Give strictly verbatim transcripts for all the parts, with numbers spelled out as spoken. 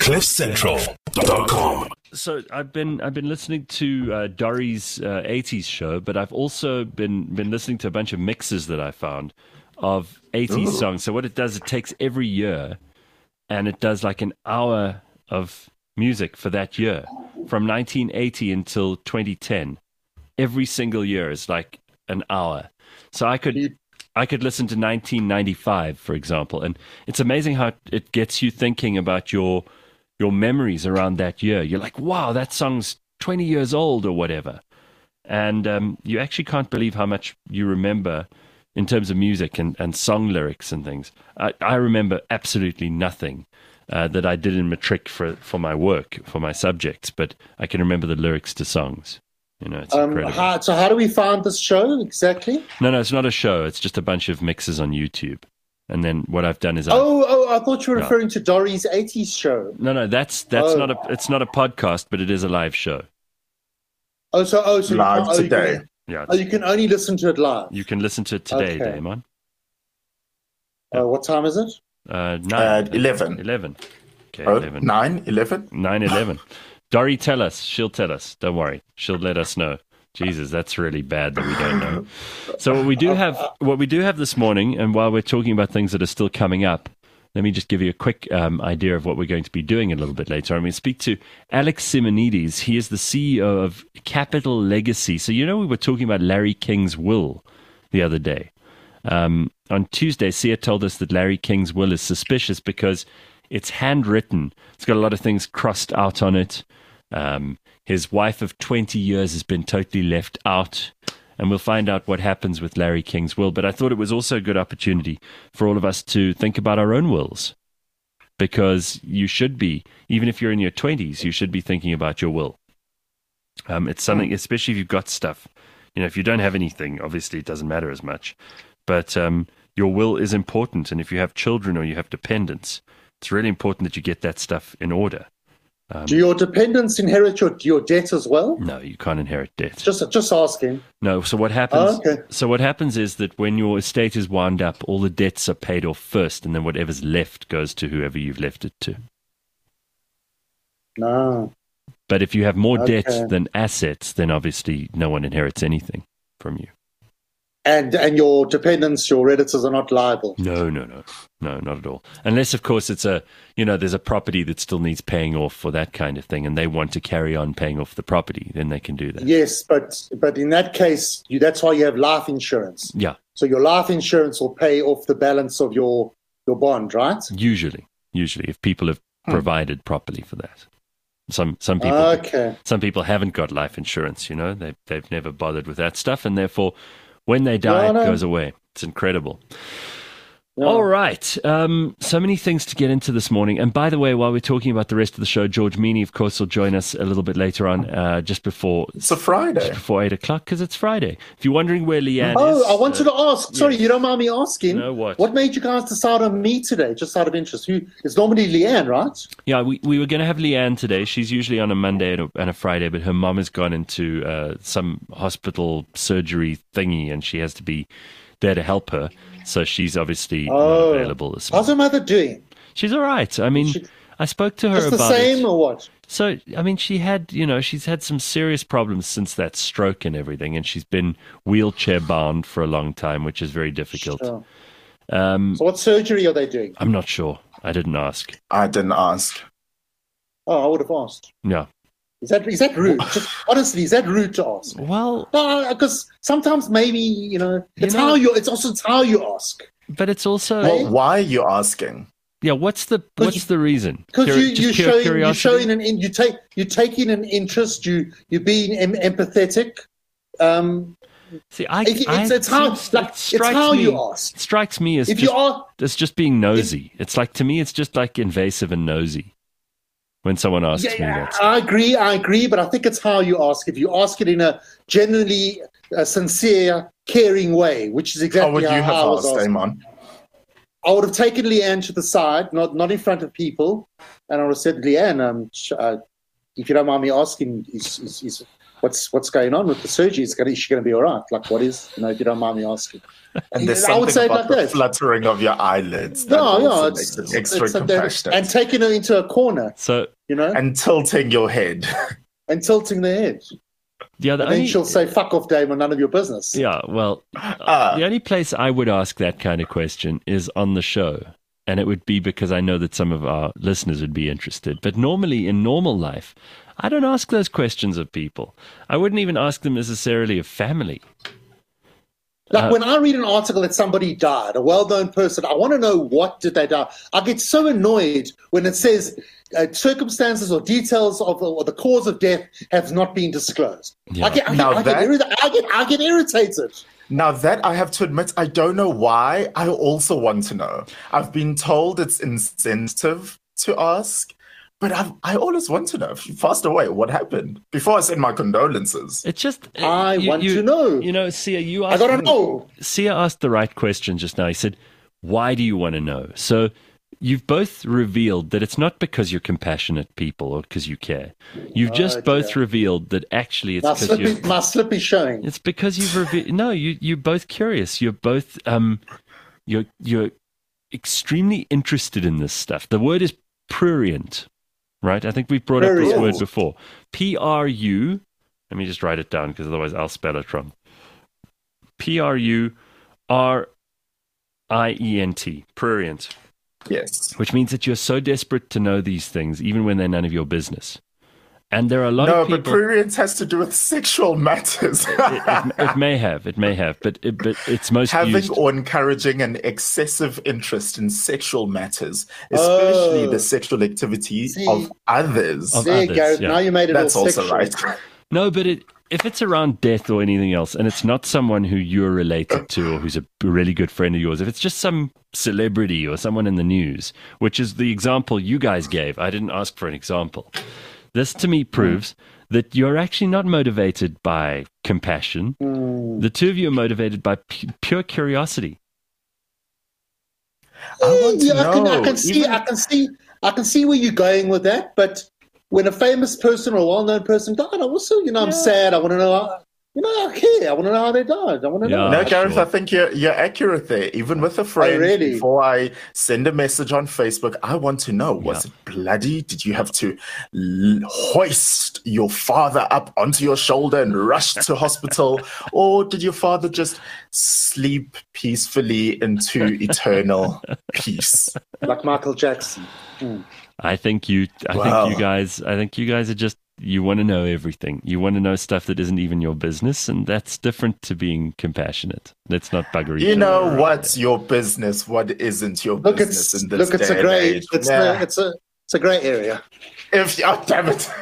cliff central dot com. So I've been I've been listening to uh, Dory's uh, eighties show, but I've also been been listening to a bunch of mixes that I found of eighties Ooh. songs. So what it does, it takes every year, and it does like an hour of music for that year, from nineteen eighty until twenty ten. Every single year is like an hour. So I could I could listen to nineteen ninety-five, for example, and it's amazing how it gets you thinking about your your memories around that year. You're like, wow, that song's twenty years old or whatever. And um, you actually can't believe how much you remember in terms of music and, and song lyrics and things. I, I remember absolutely nothing uh, that I did in matric for, for my work, for my subjects, but I can remember the lyrics to songs. You know, it's um, incredible. How, so how do we find this show exactly? No, no, it's not a show. It's just a bunch of mixes on YouTube. And then what I've done is oh, I've, oh, I thought you were no. referring to Dory's eighties show. No, no, that's that's oh. not a it's not a podcast, but it is a live show. Oh, so oh, so live you, oh, today. You can, yeah, oh, you can only listen to it live. You can listen to it today, okay. Damon. Uh, what time is it? Uh, nine. Uh, eleven. Eleven. Okay, oh, eleven. Nine, eleven. Nine, eleven. Dory, tell us. She'll tell us. Don't worry. She'll let us know. Jesus, that's really bad that we don't know. So what we do have, what we do have this morning, and while we're talking about things that are still coming up, let me just give you a quick um, idea of what we're going to be doing a little bit later. I'm going to speak to Alex Simonides. He is the C E O of Capital Legacy. So you know we were talking about Larry King's will the other day. Um, on Tuesday, Sia told us that Larry King's will is suspicious because it's handwritten. It's got a lot of things crossed out on it. Um, his wife of twenty years has been totally left out, and we'll find out what happens with Larry King's will. But I thought it was also a good opportunity for all of us to think about our own wills, because you should be, even if you're in your twenties, you should be thinking about your will. Um, it's something, especially if you've got stuff. You know, if you don't have anything, obviously it doesn't matter as much. But um, your will is important, and if you have children or you have dependents, it's really important that you get that stuff in order. Um, Do your dependents inherit your your debt as well? No, you can't inherit debt. Just just asking. No. So what happens? Oh, okay. So what happens is that when your estate is wound up, all the debts are paid off first, and then whatever's left goes to whoever you've left it to. No. But if you have more Okay. debt than assets, then obviously no one inherits anything from you. And and your dependents, your relatives are not liable. No, no, no, no, not at all. Unless, of course, it's a you know there's a property that still needs paying off for that kind of thing, and they want to carry on paying off the property, then they can do that. Yes, but but in that case, you, that's why you have life insurance. Yeah. So your life insurance will pay off the balance of your your bond, right? Usually, usually, if people have hmm. provided properly for that. Some some people okay. some people haven't got life insurance. You know, they they've never bothered with that stuff, and therefore, when they die, no, no. it goes away. It's incredible. No. All right. Um, so many things to get into this morning. And by the way, while we're talking about the rest of the show, George Meany, of course, will join us a little bit later on, uh, just before it's a Friday, just before eight o'clock, because it's Friday. If you're wondering where Leanne oh, is, I wanted uh, to ask. Sorry, yes. you don't mind me asking. No, what? What made you guys decide on me today? Just out of interest. Who? It's normally Leanne, right? Yeah, we, we were going to have Leanne today. She's usually on a Monday and a, and a Friday, but her mom has gone into uh, some hospital surgery thingy, and she has to be there to help her. So she's obviously oh. not available this morning. How's her mother doing? She's all right. I mean, she, I spoke to her just about the same it. or what? So, I mean, she had, you know, she's had some serious problems since that stroke and everything, and she's been wheelchair bound for a long time, which is very difficult. Sure. Um, so what surgery are they doing? I'm not sure. I didn't ask. I didn't ask. Oh, I would have asked. Yeah. Is that is that rude? Just honestly, is that rude to ask? Well, no, because sometimes maybe you know it's you know, how you. It's also it's how you ask. But it's also well, why are you asking? Yeah, what's the what's you, the reason? Because Cur- you you showing curiosity? you showing an you take you taking an interest. You you being em- empathetic. Um, See, I, it, I it's, it's how it like, it's how me, you ask. It strikes me as if just, you are, it's just being nosy. It's like to me, it's just like invasive and nosy. When someone asks yeah, me that, I agree, I agree, but I think it's how you ask. If you ask it in a genuinely uh, sincere, caring way, which is exactly how would how you have I was asked, asking. Damon? I would have taken Leanne to the side, not not in front of people, and I would have said, Leanne, um, sh- uh, if you don't mind me asking, is, is, is what's what's going on with the surgery? Is, gonna, is she going to be all right? Like, what is, you know, if you don't mind me asking. And there's I would something say about like the that. fluttering of your eyelids that No, also no, makes it's, it extra it's a- compassionate. and taking her into a corner, So you know, and, And tilting your head. tilting the head. yeah, the And then only, she'll say, fuck off, Dave, or none of your business. yeah, well, Ah. the only place I would ask that kind of question is on the show. And it would be because I know that some of our listeners would be interested. But normally in normal life, I don't ask those questions of people. I wouldn't even ask them necessarily of family. Like Uh, when I read an article that somebody died, a well-known person, I want to know what did they die. I get so annoyed when it says uh, circumstances or details of or the cause of death have not been disclosed. Yeah. I, get, I, get, Now I, get that- irrita- I, get, I get irritated. Now that I have to admit, I don't know why. I also want to know. I've been told it's insensitive to ask, but I've, I always want to know. If you passed away, what happened? Before I send my condolences. It's just uh, I you- want you- to know. You know, Sia, you I asked, got to know. Sia asked the right question just now. He said, "Why do you want to know?" So you've both revealed that it's not because you're compassionate people or because you care. You've just Oh, both dear. revealed that actually it's My because slip, you're. is, my slip is showing. It's because you've revealed. No, you you're both curious. You're both um, you're you're extremely interested in this stuff. The word is prurient, right? I think we've brought up this Prurient. word before. P R U. Let me just write it down because otherwise I'll spell it wrong. P R U R I E N T. Prurient. Yes. Which means that you're so desperate to know these things, even when they're none of your business. And there are a lot No, of but people. prurience has to do with sexual matters. it, it, it may have, it may have, but it, but it's most Having used. or encouraging an excessive interest in sexual matters, especially Oh. the sexual activity See. of others. Of There you others, go. yeah. Now you made it That's all also sexual. right. No, but it, if it's around death or anything else, and it's not someone who you're related to or who's a really good friend of yours, if it's just some celebrity or someone in the news, which is the example you guys gave, I didn't ask for an example. This to me proves that you're actually not motivated by compassion. Mm. The two of you are motivated by pu- pure curiosity. I want to yeah, I can, I know, can see, even- I can see, I can see where you're going with that. But when a famous person or a well-known person died, I also, you know, I'm Yeah. sad. I want to know, how, you know, I care. I want to know how they died. I want to Yeah. know. No, Ah, Gareth, sure. I think you're you're accurate there. Even with a friend, really? before I send a message on Facebook, I want to know: was Yeah. it bloody? Did you have to l- hoist your father up onto your shoulder and rush to hospital, or did your father just sleep peacefully into eternal peace? Like Michael Jackson. I think you. I Wow. think you guys. I think you guys are just. You want to know everything. You want to know stuff that isn't even your business, and that's different to being compassionate. Let's not bugger each You other know around. what's your business? What isn't your Look, business it's in this look, it's day a and great, age? it's Yeah. a, it's a, it's a great area. If oh, damn it.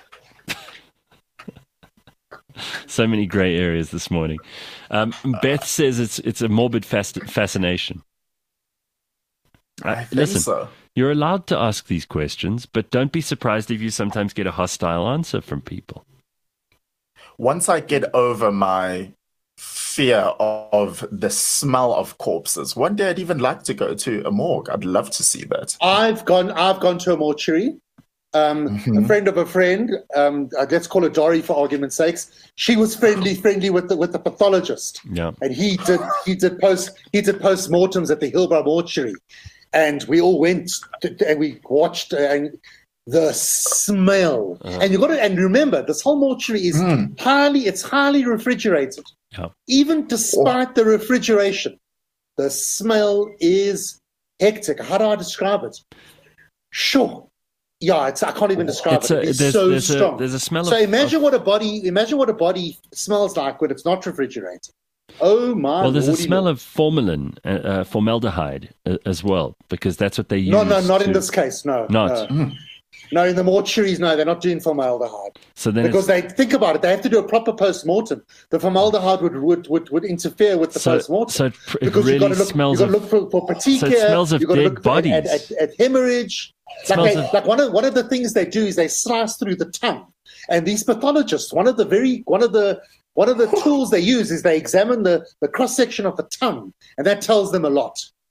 So many grey areas this morning. Um, Beth says it's it's a morbid fast- fascination. Uh, I think listen, so. you're allowed to ask these questions, but don't be surprised if you sometimes get a hostile answer from people. Once I get over my fear of the smell of corpses, one day I'd even like to go to a morgue. I'd love to see that. I've gone, I've gone to a mortuary. Um, Mhm. A friend of a friend, um, uh, let's call her Dory for argument's sakes. She was friendly, friendly with the with the pathologist, Yeah. and he did he did post he did post mortems at the Hillbrow mortuary, and we all went to, and we watched uh, and the smell. Uh-huh. And you got to and remember this whole mortuary is Mm. highly it's highly refrigerated. Yeah. Even despite the refrigeration, the smell is hectic. How do I describe it? Sure. Yeah, it's, I can't even describe It's it. a, It is there's, so there's, strong. a, there's a smell So of. imagine of- what a body imagine what a body smells like when it's not refrigerated. Oh my! well, there's a lordy smell lord. of formalin, uh, uh, formaldehyde uh, as well, because that's what they use. No, no, not in to- this case. No, Not. No. No, in the mortuaries, no, they're not doing formaldehyde So then because it's, they think about it. They have to do a proper post-mortem. The formaldehyde would would would, would interfere with the so, post-mortem. so it, pr- it Because really you've got to look, smells you've got to of. look for, for petechiae. So it smells of you've got to dead look for- at, at, bodies. at, at hemorrhage. Like, smells they, of- like one of one of the things they do is they slice through the tongue, and these pathologists, one of the very one of the one of the tools they use is they examine the, the cross section of the tongue, and that tells them a lot.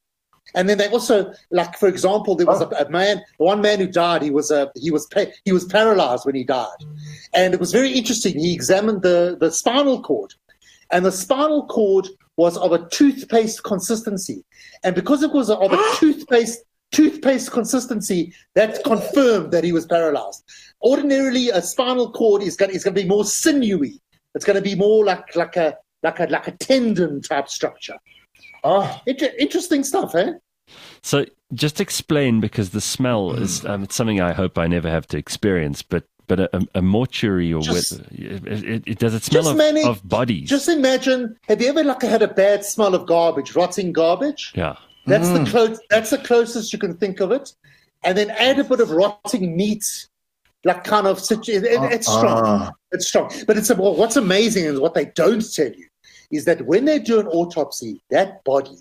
And then they also, like for example, there was Oh. a, a man, one man who died. He was a he was pa- he was paralyzed when he died, and it was very interesting. He examined the the spinal cord, and the spinal cord was of a toothpaste consistency, and because it was of a toothpaste toothpaste consistency, that confirmed that he was paralyzed. Ordinarily, a spinal cord is going is going to be more sinewy. It's going to be more like like a like a like a tendon type structure. Oh, Inter- interesting stuff, eh? So just explain, because the smell is um, it's something I hope I never have to experience, but but a, a mortuary or Just- with, it, it, it does it smell Just of, manage- of bodies? Just imagine, have you ever like had a bad smell of garbage, rotting garbage? yeah. That's the close. That's the closest you can think of it, and then add a bit of rotting meat, like kind of. It, it, it's strong. Ah. It's strong. But it's well, what's amazing is what they don't tell you is that when they do an autopsy, that body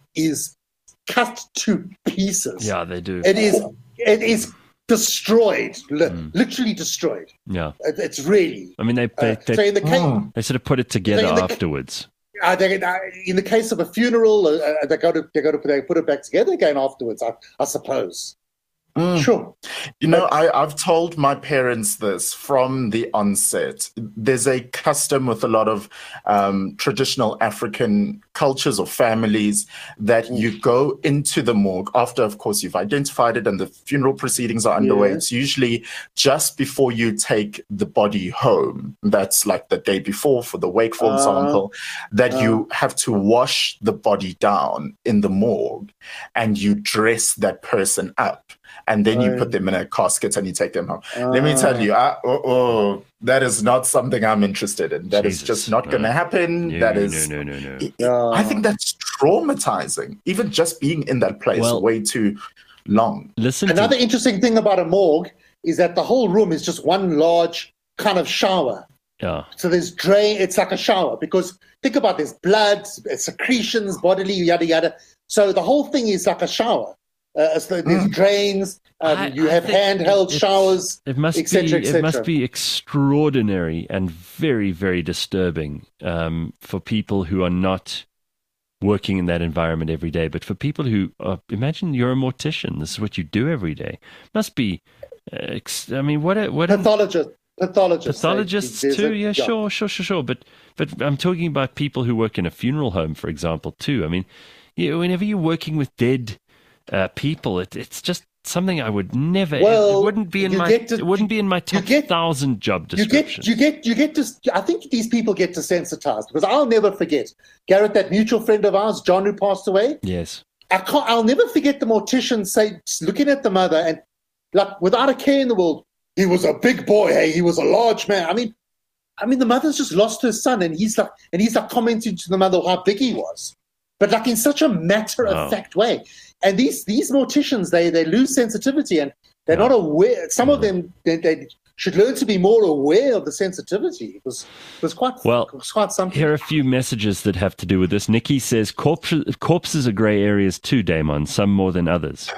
is cut to pieces. Yeah, they do. It is. It is destroyed. Li- Mm. Literally destroyed. Yeah. It, it's really. I mean, they they, Uh, they, so in the case. Mm. they sort of put it together So in the- afterwards. Uh, they, uh, in the case of a funeral, uh, uh, they go to they go to they put it back together again afterwards. I, I suppose. Mm. Sure. You know, I, I've told my parents this from the onset. There's a custom with a lot of um, traditional African cultures or families that you go into the morgue after, of course, you've identified it and the funeral proceedings are underway. Yeah. It's usually just before you take the body home. That's like the day before for the wake, for Uh, example, that uh. you have to wash the body down in the morgue and you dress that person up. And then you Right. put them in a casket and you take them home. Let me tell you, I, oh, oh, that is not something I'm interested in. That is Jesus, just not no. going to happen. No, that no, is, no, no, no, no. I- Yeah. I think that's traumatizing. Even just being in that place Well- way too long. Listen Another to interesting thing about a morgue is that the whole room is just one large kind of shower. yeah. So there's drain. It's like a shower because think about this: blood, secretions, bodily, yada yada. So the whole thing is like a shower. Uh, so there's drains. Um, I- you I have think handheld it's- showers. It must et cetera, be. et It must cetera. be extraordinary and very, very disturbing um, for people who are not working in that environment every day. But for people who are, imagine you're a mortician. This is what you do every day. Must be. Uh, ex- I mean, what? A, what? A, Pathologist, pathologists, pathologists There's too. a- Yeah, sure, sure, sure, sure. But but I'm talking about people who work in a funeral home, for example, too. I mean, you know, whenever you're working with dead uh, people, it, it's just something I would never. Well, it wouldn't be in you my. get to- it wouldn't be in my top get- thousand job You descriptions. get, you get, you get to. I think these people get desensitized because I'll never forget Garrett, that mutual friend of ours, John, who passed away. yes. I can't. I'll never forget the mortician say, looking at the mother and like without a care in the world, he was a big boy. Hey, he was a large man. I mean, I mean, the mother's just lost her son, and he's like, and he's like commenting to the mother how big he was, but like in such a matter of fact way. And these these morticians, they they lose sensitivity, and they're Yeah. not aware. Some of them they, they should learn to be more aware of the sensitivity. It was it was quite Well, it was quite something. Here are a few messages that have to do with this. Nikki says corpses, corpses are grey areas too, Damon. Some more than others.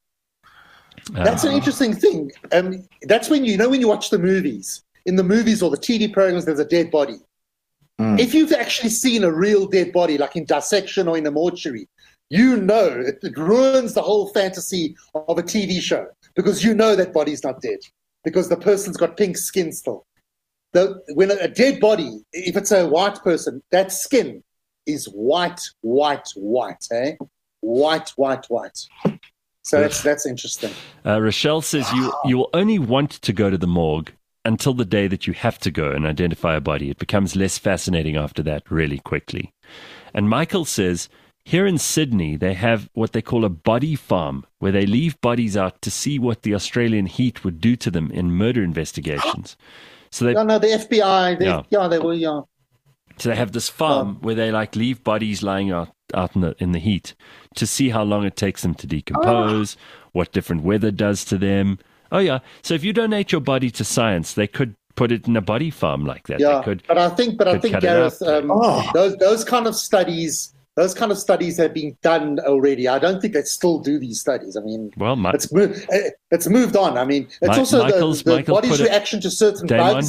That's an interesting thing. Um, that's when you know when you watch the movies. In the movies or the T V programs, there's a dead body. Mm. If you've actually seen a real dead body, like in dissection or in a mortuary, you know it, it ruins the whole fantasy of a T V show because you know that body's not dead because the person's got pink skin still. The, when a, a dead body, if it's a white person, that skin is white, white, white, eh? White, white, white. So that's that's interesting. Uh, Rochelle says you you will only want to go to the morgue until the day that you have to go and identify a body. It becomes less fascinating after that really quickly. And Michael says here in Sydney they have what they call a body farm where they leave bodies out to see what the Australian heat would do to them in murder investigations. So they No, no, the F B I, they, Yeah. yeah. they were, yeah. So they have this farm where they like leave bodies lying out, out in the in the heat to see how long it takes them to decompose, what different weather does to them. Oh yeah. So if you donate your body to science, they could put it in a body farm like that. Yeah, They could, but I think, but I could think, cut it Gareth, up. um, Oh. those those kind of studies, those kind of studies have been done already. I don't think they still do these studies. I mean, well, my, it's moved, it's moved on. I mean, it's Mi- also Michael's- the, the Michael body's put it- reaction to certain Damon, bugs.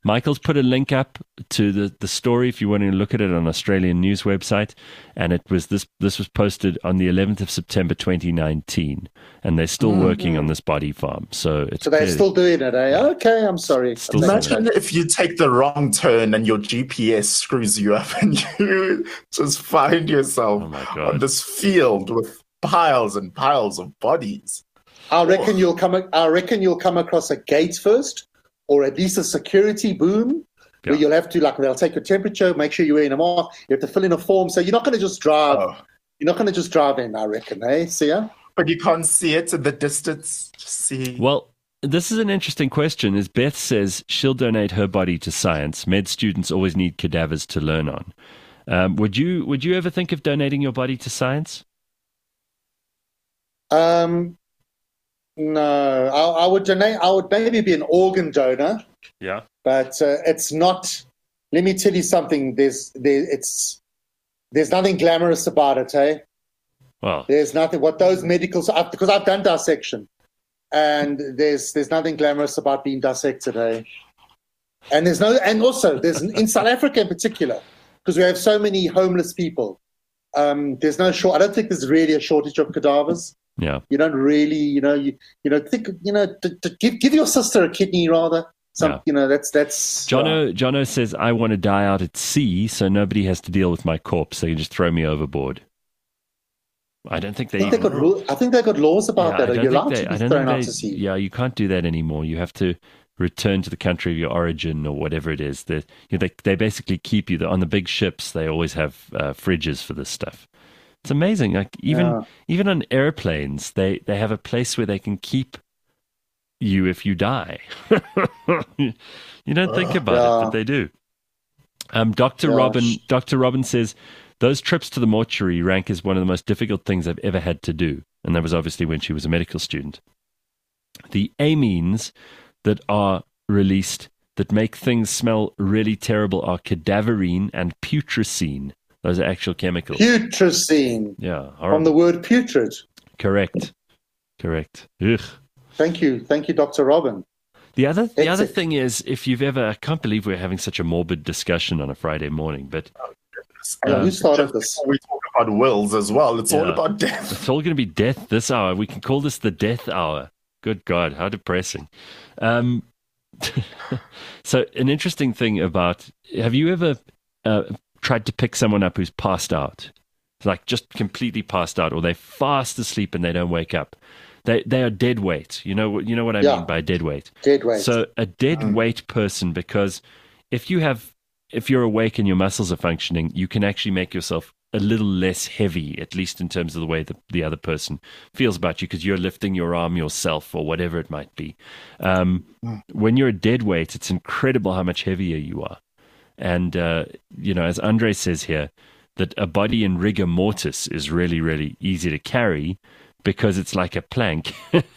Michael's put a link up to the, the story if you want to look at it on Australian news website. And it was this this was posted on the eleventh of September twenty nineteen. And they're still mm-hmm. working on this body farm. So it's So they're clearly, still doing it, eh? Okay, I'm sorry. Still Imagine if you take the wrong turn and your G P S screws you up and you just find yourself Oh my God. on this field with piles and piles of bodies. I reckon you'll come. I reckon you'll come across a gate first, or at least a security boom, Yeah. where you'll have to like they'll take your temperature, make sure you're wearing a mask. You have to fill in a form, so you're not going to just drive. Oh. You're not going to just drive in. I reckon, eh? See ya. But you can't see it in the distance. Just see. Well, this is an interesting question. As Beth says, she'll donate her body to science. Med students always need cadavers to learn on. Um, would you Would you ever think of donating your body to science? Um, no, I, I would donate. I would maybe be an organ donor, Yeah. but uh, it's not. Let me tell you something. There's there. It's there's nothing glamorous about it, eh? Well, There's nothing. What those medicals I've, because I've done dissection, and there's there's nothing glamorous about being dissected, eh? And there's no. And also, there's in South Africa in particular, because we have so many homeless people. Um, there's no short. I don't think there's really a shortage of cadavers. yeah. You don't really, you know, you you know, think, you know, to, to give give your sister a kidney rather. Some, Yeah. you know, that's that's. Jono, Jono says, I want to die out at sea so nobody has to deal with my corpse. They can just throw me overboard. I don't think they. I think they got rule, I think they got laws about Yeah, that. I Are don't you think allowed they- to I be don't thrown think out they- to sea? Yeah, you can't do that anymore. You have to return to the country of your origin or whatever it is. They, you know, they, they basically keep you. On the big ships, they always have uh, fridges for this stuff. It's amazing. Like even Yeah. even on airplanes, they, they have a place where they can keep you if you die. You don't think about it, Yeah. but they do. Um, Doctor Gosh. Robin Doctor Robin says those trips to the mortuary rank as one of the most difficult things I've ever had to do, and that was obviously when she was a medical student. The amines that are released that make things smell really terrible are cadaverine and putrescine. Those are actual chemicals. Putrescine, Yeah, from horrible. the word putrid. Correct, correct. Ugh. Thank you, thank you, Doctor Robin. The other, the other Hectic. thing is, if you've ever, I can't believe we're having such a morbid discussion on a Friday morning, but Yeah, Um, who started Just this? before we talk about wills as well, it's all Yeah. about death. it's all going to be death this hour. We can call this the death hour. Good God, how depressing. Um, so, an interesting thing about, have you ever uh, tried to pick someone up who's passed out? Like just completely passed out, or they're fast asleep and they don't wake up. They they are dead weight. You know what you know what I Yeah. mean by dead weight. Dead weight. So a dead Mm. weight person, because if you have, if you're awake and your muscles are functioning, you can actually make yourself a little less heavy, at least in terms of the way that the other person feels about you, because you're lifting your arm yourself or whatever it might be. Um, Mm. when you're a dead weight, it's incredible how much heavier you are. And, uh, you know, as Andre says here, that a body in rigor mortis is really, really easy to carry because it's like a plank.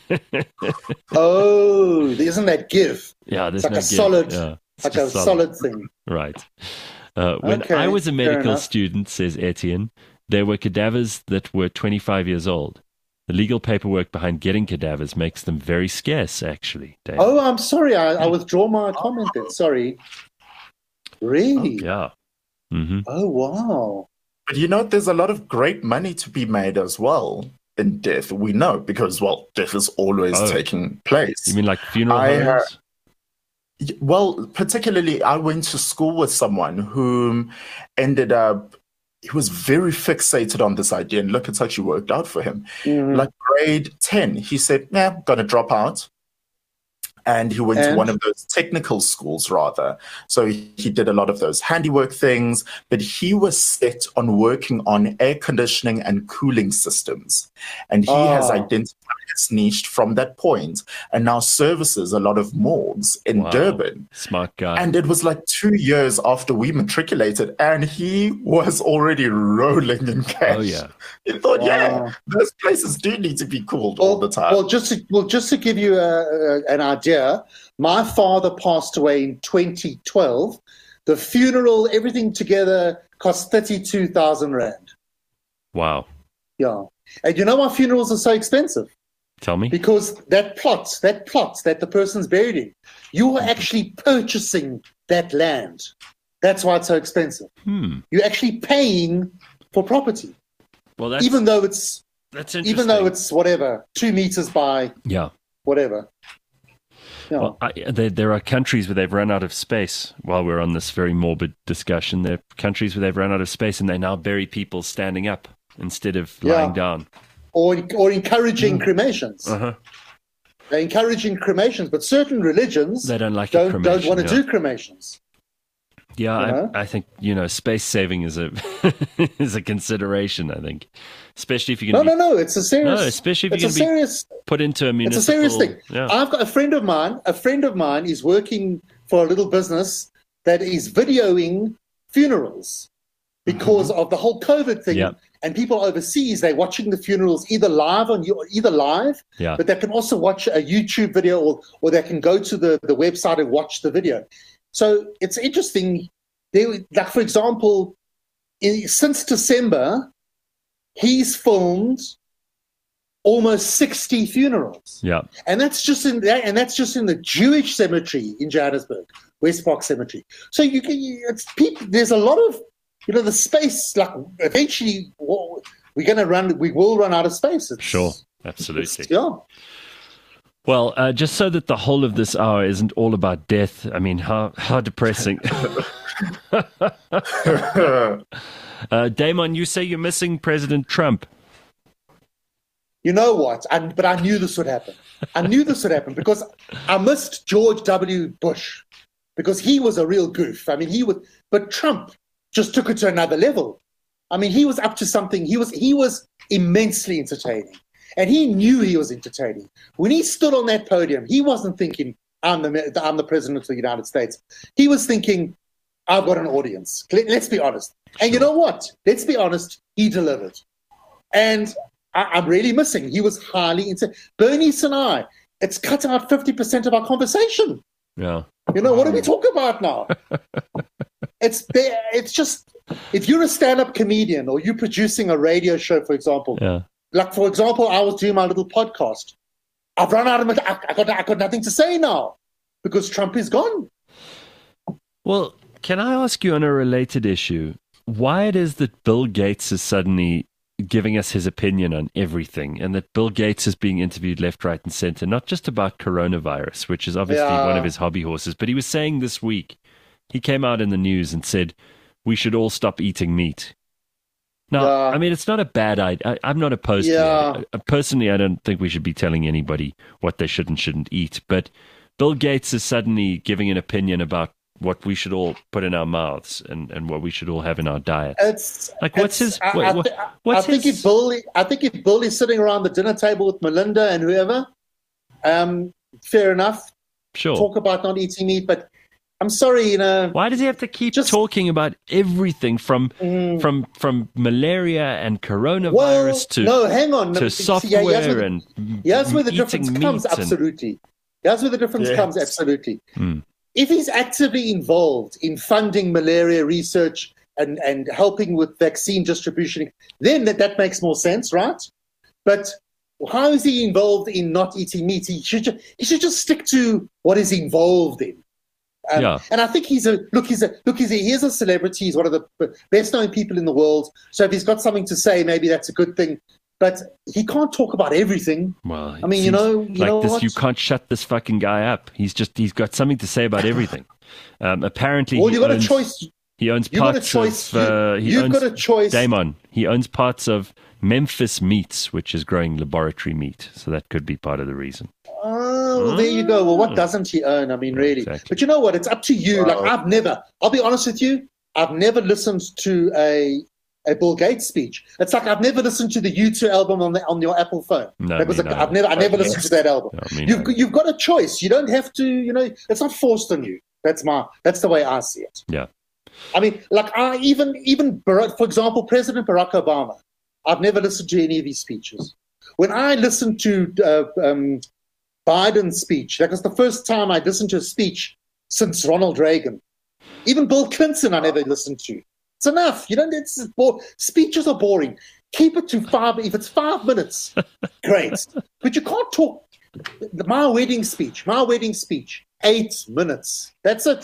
Oh, isn't that give? Yeah, there's Like no a give. solid- Yeah, it's Like a just solid thing. Right. Uh, when Okay, I was a fair medical enough. student, says Etienne, there were cadavers that were twenty-five years old. The legal paperwork behind getting cadavers makes them very scarce, actually. Dave. Oh, I'm sorry. I, I withdraw my comment then. Sorry. Really? Yeah. hmm Oh, wow. But you know, there's a lot of great money to be made as well in death. We know because, well, death is always Oh. taking place. You mean like funeral I, uh, homes? Y- Well, particularly, I went to school with someone who ended up, he was very fixated on this idea, and look, it's actually worked out for him. Mhm. Like grade ten, he said, yeah, I'm going to drop out. And he went to And? one of those technical schools, rather. So he, he did a lot of those handiwork things, but he was set on working on air conditioning and cooling systems. And he has Ah. identified his niche from that point and now services a lot of morgues in Wow. Durban. Smart guy. And it was like two years after we matriculated, and he was already rolling in cash. Oh, yeah. He thought, yeah, Wow. those places do need to be cooled all the time. Well, just to, well, just to give you a, a, an idea, my father passed away in twenty twelve. The funeral, everything together, cost thirty-two thousand rand. Wow. Yeah, and you know why funerals are so expensive? Tell me. Because that plot, that plot that the person's buried in, you are actually purchasing that land. That's why it's so expensive. Hmm. You're actually paying for property, Well, that's even though it's that's interesting. even though it's whatever two meters by yeah. whatever. Yeah. Well, I, there, there are countries where they've run out of space. While we're on this very morbid discussion, there are countries where they've run out of space and they now bury people standing up instead of Yeah. lying down. or or encouraging cremations. Uh-huh. They're encouraging cremations, but certain religions They don't like don't, a don't cremation, want to yeah. do cremations. Yeah, You know? I, I think you know space saving is a is a consideration. I think, especially if you're No, going to no, no. It's a serious. No, especially if it's you're a gonna be serious. put into a It's municipal. a serious thing. Yeah. I've got a friend of mine. A friend of mine is working for a little business that is videoing funerals because of the whole COVID thing. Yeah. And people overseas, they're watching the funerals either live on you, either live, Yeah. but they can also watch a YouTube video, or or they can go to the, the website and watch the video. So it's interesting. They, like for example, in, since December, he's filmed almost sixty funerals. Yeah. And that's just in that, and that's just in the Jewish cemetery in Johannesburg, West Park Cemetery. So you can, you- it's people. There's a lot of, you know, the space. Like eventually, well, we're going to run. We will run out of space. It's, Sure. it's- Absolutely. yeah. Well, uh, just so that the whole of this hour isn't all about death. I mean, how how depressing. uh, Damon, you say you're missing President Trump. You know what? I, but I knew this would happen. I knew this would happen because I missed George W. Bush because he was a real goof. I mean, he would. But Trump just took it to another level. I mean, he was up to something. He was he was immensely entertaining. And he knew he was entertaining. When he stood on that podium, he wasn't thinking, I'm the, I'm the president of the United States. He was thinking, I've got an audience. Let- Let's be honest. And you know what? Let's be honest. He delivered. And I, I'm really missing. He was highly into Bernice and I. It's cut out fifty percent of our conversation. Yeah. You know, what do we talk about now? It's there. It's just, if you're a stand-up comedian or you're producing a radio show, for example, Yeah. like, for example, I was doing my little podcast. I've run out of it. I, I, got, I got nothing to say now because Trump is gone. Well, can I ask you on a related issue, why it is that Bill Gates is suddenly giving us his opinion on everything, and that Bill Gates is being interviewed left, right, and center, not just about coronavirus, which is obviously Yeah. one of his hobby horses, but he was saying this week, he came out in the news and said, we should all stop eating meat. Now, Yeah. I mean, it's not a bad idea. I, I'm not opposed Yeah. to it. Uh, Personally, I don't think we should be telling anybody what they should and shouldn't eat. But Bill Gates is suddenly giving an opinion about what we should all put in our mouths and, and what we should all have in our diet. It's Like, what's it's- his- I, wait, I, what- thi- what's I think his- if Bill, I think if Bill is sitting around the dinner table with Melinda and whoever, um, fair enough. Sure. Talk about not eating meat, but I'm sorry, you know. Why does he have to keep Just- talking about everything from Mm. from from malaria and coronavirus Well, to no, hang on. to See, software yeah, here's where the- and Here's where the eating difference comes. meat and- Absolutely. Here's where the difference Yes. comes. Absolutely. Hmm. If he's actively involved in funding malaria research and, and helping with vaccine distribution, then that, that makes more sense, right? But how is he involved in not eating meat? He should ju- he should just stick to what he's involved in. Um, Yeah. And I think he's a look. He's a look. He's a, he is a celebrity. He's one of the best known people in the world. So if he's got something to say, maybe that's a good thing. But he can't talk about everything. Well, it I mean, seems you know, you like know this, what? you can't shut this fucking guy up. He's just he's got something to say about everything. Um, apparently, Well, he you got owns, a choice. He owns You got a parts choice. of. Uh, he You've owns, got a choice. Damon. He owns parts of Memphis Meats, which is growing laboratory meat. So that could be part of the reason. Oh, well, there you go. Well, what doesn't he own? I mean, really. Exactly. But you know what? It's up to you. Wow. Like I've never. I'll be honest with you. I've never listened to a a Bill Gates speech. It's like I've never listened to the U two album on the, on your Apple phone. No, that was me a, neither. I've never. I never Okay. listened to that album. No, me you've neither. you've got a choice. You don't have to. You know, it's not forced on you. That's my. That's the way I see it. Yeah. I mean, like I even even Barack, for example, President Barack Obama. I've never listened to any of his speeches. When I listened to uh, um, Biden's speech, that was the first time I listened to a speech since Ronald Reagan. Even Bill Clinton, I never listened to. It's enough. You don't. It's bo- speeches are boring. Keep it to five. If it's five minutes, great. But you can't talk. My wedding speech. My wedding speech. Eight minutes. That's it.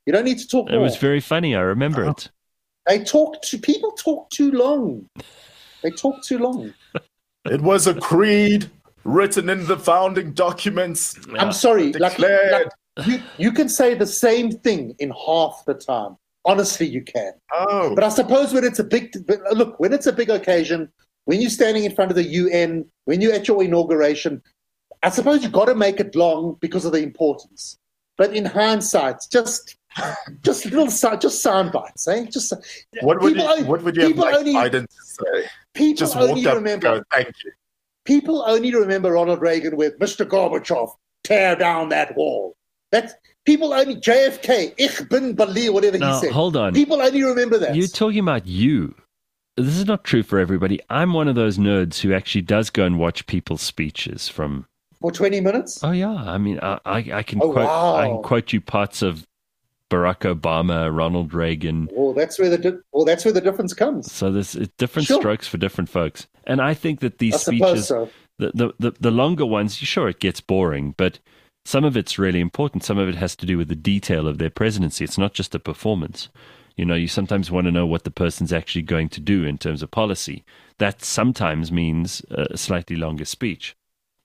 You don't need to talk It more. was very funny. I remember it. They talk to people talk too long. They talk too long. It was a creed written in the founding documents. I'm sorry. Like, Declared. like you, you can say the same thing in half the time. Honestly, you can. Oh, But I suppose when it's a big but look, when it's a big occasion, when you're standing in front of the U N, when you're at your inauguration, I suppose you've got to make it long because of the importance. But in hindsight, just just little sou- just sound bites, eh? Just what would people you, only- what would you have people liked only- Biden to say? people Just walk only up remember and go, thank you. people only remember Ronald Reagan with Mister Gorbachev, tear down that wall. That's people only J F K, ich bin Berlin, whatever Now, he said. hold on. People only remember that. You're talking about you. This is not true for everybody. I'm one of those nerds who actually does go and watch people's speeches from. For twenty minutes? Oh yeah, I mean, I I, I can Oh, quote wow. I can quote you parts of Barack Obama, Ronald Reagan. Well, that's where the di- well, that's where the difference comes. So there's uh, different Sure. strokes for different folks, and I think that these I suppose speeches, so. the, the the the longer ones, sure, it gets boring, but some of it's really important. Some of it has to do with the detail of their presidency. It's not just a performance. You know, you sometimes want to know what the person's actually going to do in terms of policy. That sometimes means a slightly longer speech.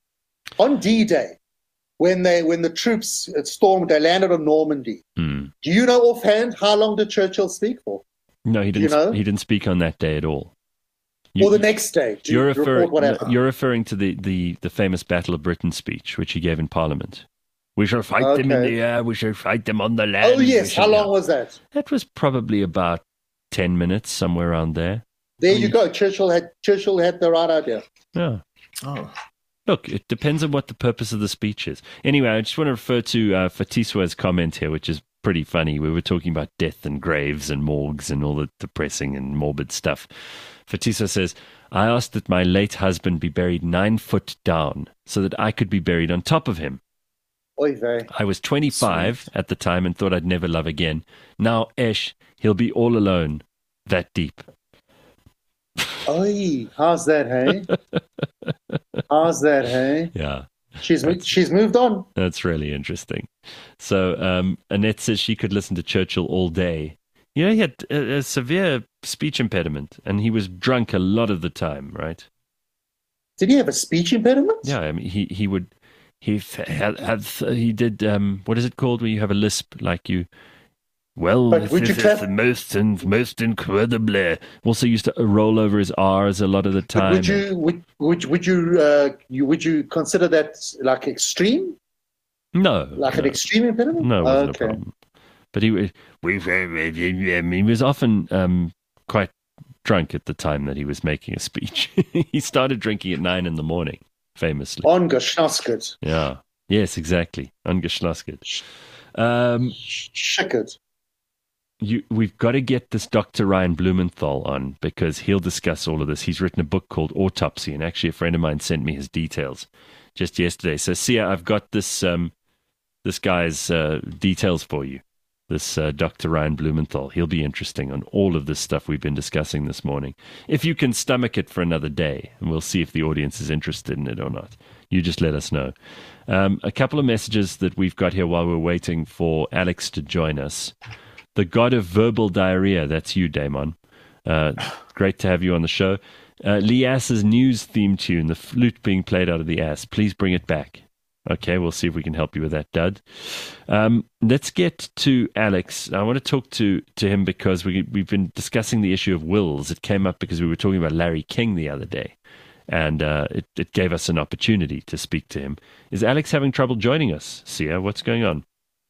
On D-Day, when they when the troops stormed, they landed on Normandy. Hmm. Do you know offhand how long did Churchill speak for? No, he didn't. You know? He didn't speak on that day at all. You- or the next day? Do you You're report referring, what happened? you're referring to the, the, the famous Battle of Britain speech, which he gave in Parliament. We shall fight them in Okay. the air, we shall fight them on the land. Oh we yes, shall- how long Yeah. was that? That was probably about ten minutes, somewhere around there. There you go. Churchill had Churchill had the right idea. Yeah. Oh. Look, it depends on what the purpose of the speech is. Anyway, I just want to refer to uh, Fatiswa's comment here, which is pretty funny. We were talking about death and graves and morgues and all the depressing and morbid stuff. Fatiswa says, I asked that my late husband be buried nine foot down so that I could be buried on top of him. Oy vey. I was twenty-five at the time and thought I'd never love again. Now, Esh, he'll be all alone, that deep. Oy, how's that, hey? How's that, hey? Yeah. She's mo- she's moved on. That's really interesting. So um, Annette says she could listen to Churchill all day. You know, he had a, a severe speech impediment, and he was drunk a lot of the time, right? Did he have a speech impediment? Yeah, I mean, he he would he f- had, had he did um, what is it called where you have a lisp, like you. Well, But this would you is clap- the most and most incredible. Also used to roll over his R's a lot of the But time. would you would would would you uh, you would you consider that like extreme, No, like no. an extreme impediment? No, it wasn't okay. a problem. But he was, we, he was often um, quite drunk at the time that he was making a speech. He started drinking at nine in the morning, famously. Ongeschnasket. Yeah. Yes, exactly. Ungeschlossert. Um, Schickert. you, we've got to get this Doctor Ryan Blumenthal on because he'll discuss all of this. He's written a book called Autopsy, and actually a friend of mine sent me his details just yesterday. So, Sia, I've got this um, this guy's uh, details for you. This uh, Doctor Ryan Blumenthal. He'll be interesting on all of this stuff we've been discussing this morning. If you can stomach it for another day, and we'll see if the audience is interested in it or not. You just let us know. Um, a couple of messages that we've got here while we're waiting for Alex to join us. The god of verbal diarrhea, that's you, Damon. Uh, great to have you on the show. Uh, Lee Ass's news theme tune, the flute being played out of the ass. Please bring it back. Okay, we'll see if we can help you with that, Dud. Um, let's get to Alex. I want to talk to, to him because we, we've been discussing the issue of wills. It came up because we were talking about Larry King the other day, and uh, it, it gave us an opportunity to speak to him. Is Alex having trouble joining us, Sia? What's going on?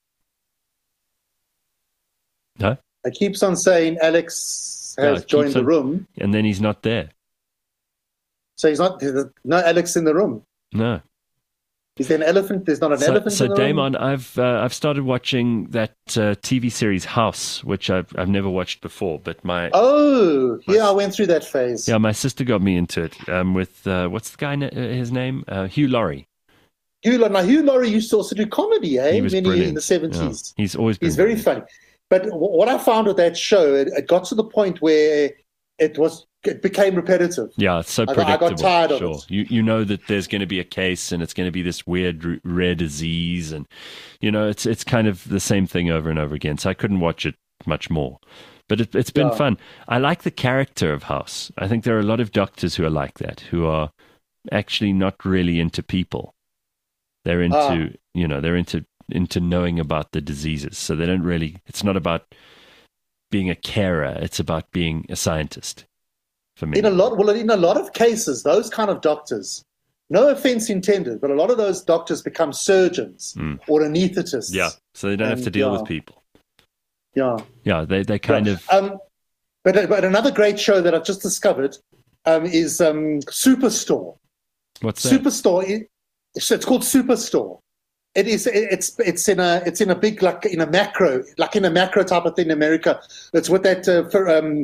Huh? It keeps on saying Alex Yeah, has it joined keeps the on- room, And then he's not there. so he's not. There's no Alex in the room. No. Is there an elephant? There's not an So, elephant so in the room. Damon, I've uh, I've started watching that uh, T V series House, which I've I've never watched before. But my Oh, yeah, I went through that phase. yeah, my sister got me into it. Um, with uh, what's the guy? na- uh, His name? Uh, Hugh Laurie. Hugh, Laurie- now Hugh Laurie used to also do comedy, eh? He was Many brilliant in the Yeah. seventies. He's always been He's very brilliant. funny. But w- what I found with that show, it, it got to the point where it was it became repetitive. Yeah, it's so I got- predictable. I got tired of sure. it. You you know that there's going to be a case, and it's going to be this weird r- rare disease, and you know it's it's kind of the same thing over and over again. So I couldn't watch it much more, but it, it's been Yeah. fun. I like the character of House. I think there are a lot of doctors who are like that, who are actually not really into people. They're into Ah. you know they're into into knowing about the diseases. So they don't really. It's not about being a carer. It's about being a scientist. For me, In a lot, well, in a lot of cases, those kind of doctors, no offense intended, but a lot of those doctors become surgeons Mm. or anaesthetists. yeah. So they don't have And, to deal yeah. with people. Yeah. Yeah, they they kind of Um, but, but another great show that I've just discovered um, is um, Superstore. what's that? Superstore. It, it's it's called Superstore. It is. it- It's it's in a it's in a big like in a macro like in a macro type of thing in America. It's with that uh, for um,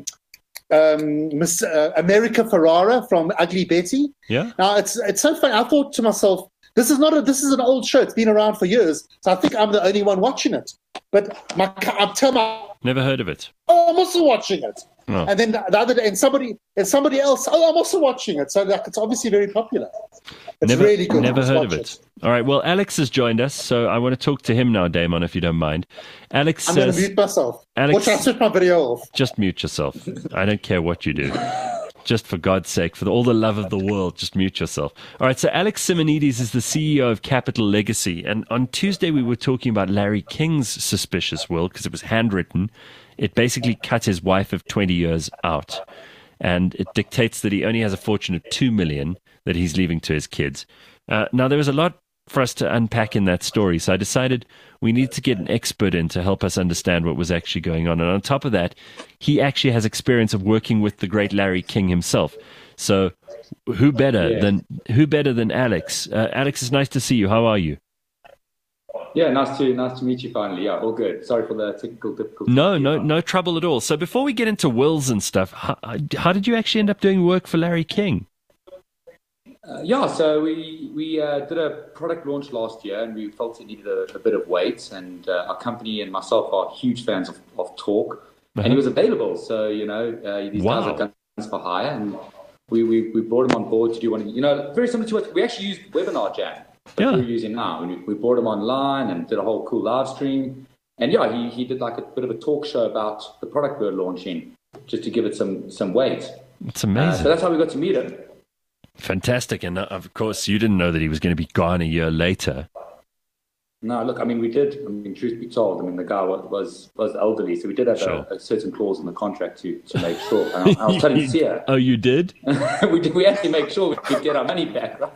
um, Miss uh, America Ferrara from Ugly Betty. Yeah. Now it's it's so funny. I thought to myself, this is not a this is an old show. It's been around for years, so I think I'm the only one watching it. But my I'm telling my Never heard of it. oh, I'm also watching it. Oh. And then the other day, and somebody and somebody else, oh, I'm also watching it. So like, it's obviously very popular. It's never, really good. Never Just heard of watch it. All right. Well, Alex has joined us, so I want to talk to him now, Damon, if you don't mind. Alex I'm going to says, mute myself. Alex- Watch, I switch my video off. just mute yourself. I don't care what you do. Just for God's sake, for all the love of the world, just mute yourself. All right, so Alex Simonides is the C E O of Capital Legacy. And on Tuesday, we were talking about Larry King's suspicious will because it was handwritten. It basically cut his wife of twenty years out. And it dictates that he only has a fortune of two million dollars that he's leaving to his kids. Uh, now, there was a lot for us to unpack in that story. So I decided we need to get an expert in to help us understand what was actually going on. And on top of that, he actually has experience of working with the great Larry King himself. So who better Yeah. than who better than Alex? Uh, Alex, it's nice to see you. How are you? Yeah, nice to nice to meet you finally. Yeah, all good. Sorry for the technical difficulties. No, no, no trouble at all. So before we get into wills and stuff, how, how did you actually end up doing work for Larry King? Uh, yeah, so we we uh, did a product launch last year, and we felt it needed a, a bit of weight. And uh, our company and myself are huge fans of, of Talk, and he was available. So you know, uh, these Wow. guys are guns for hire, and we, we we brought him on board to do one. You know, very similar to what we actually used Webinar Jam, that Yeah. we're using now. We, we brought him online and did a whole cool live stream. And yeah, he he did like a bit of a talk show about the product we we're launching, just to give it some some weight. It's Uh, amazing. so that's how we got to meet him. Fantastic. And uh, of course, you didn't know that he was going to be gone a year later. No, look, I mean, we did. I mean, truth be told, I mean, the guy was was, was elderly, so we did have Sure. a, a certain clause in the contract to, to make sure. And I, I was telling Sia, Oh, you did? we did, we had to make sure we could get our money back, right?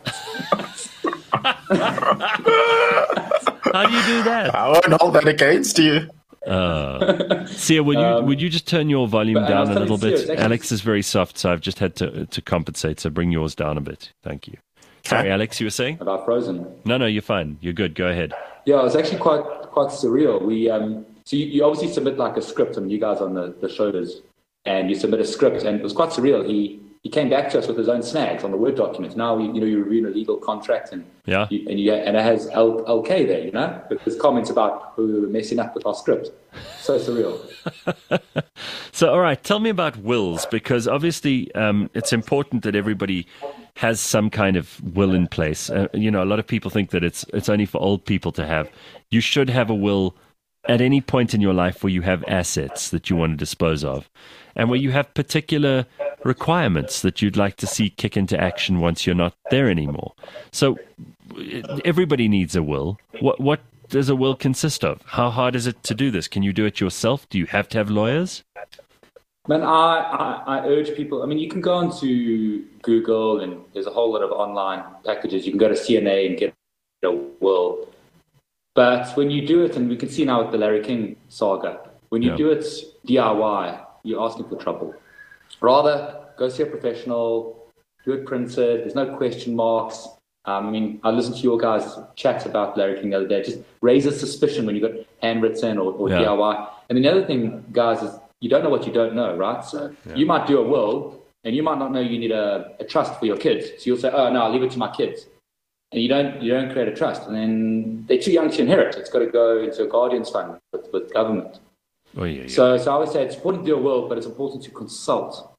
How do you do that? I won't hold that against you. Uh, Sia, would you would you just turn your volume Um, but I was down a telling little Sia, bit? it's actually- Alex is very soft, so I've just had to to compensate. So bring yours down a bit. Thank you. Sorry, Alex, you were saying? About Frozen. No, no, you're fine. You're good. Go ahead. Yeah, it was actually quite quite surreal. We um, so you, you obviously submit like a script. I mean, you guys on the the shoulders, and you submit a script, and it was quite surreal. He he came back to us with his own snags on the Word document. Now we, you know you're reviewing a legal contract, and Yeah. you, and you and it has L, LK there, you know, with his comments about who we were messing up with our script. So surreal. So, all right, tell me about wills, because obviously um, it's important that everybody has some kind of will in place. Uh, you know, a lot of people think that it's it's only for old people to have. You should have a will at any point in your life where you have assets that you want to dispose of, and where you have particular requirements that you'd like to see kick into action once you're not there anymore. So, everybody needs a will. What what does a will consist of? How hard is it to do this? Can you do it yourself? Do you have to have lawyers? Man, I, I, I urge people, I mean, you can go onto Google and there's a whole lot of online packages. You can go to C N A and get a will. But when you do it, and we can see now with the Larry King saga, when you Yeah. do it D I Y, you're asking for trouble. Rather, go see a professional, do it printed, there's no question marks. Um, I mean, I listened to your guys' chat about Larry King the other day. Just raises suspicion when you've got handwritten or, or Yeah. D I Y. And then the other thing, guys, is you don't know what you don't know, right? So you might do a will, and you might not know you need a, a trust for your kids. So you'll say, oh, no, I'll leave it to my kids. And you don't you don't create a trust. And then they're too young to inherit. It's got to go into a guardian's fund with, with government. Oh, yeah, yeah. So, so I would say it's important to do a will, but it's important to consult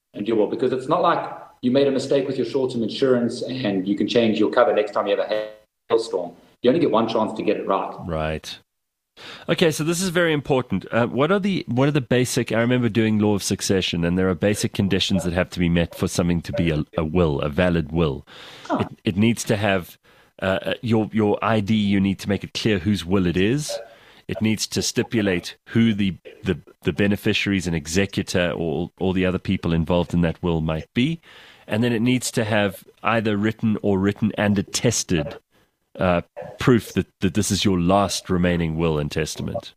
and do your will, because it's not like you made a mistake with your short-term insurance and you can change your cover next time you have a hailstorm. You only get one chance to get it right. Right. Okay, so this is very important. Uh, what are the what are the basic? I remember doing law of succession, and there are basic conditions that have to be met for something to be a, a will, a valid will. Oh. It, it needs to have uh, your your I D. You need to make it clear whose will it is. It needs to stipulate who the the, the beneficiaries and executor or all the other people involved in that will might be, and then it needs to have either written or written and attested Uh, proof that, that this is your last remaining will and testament.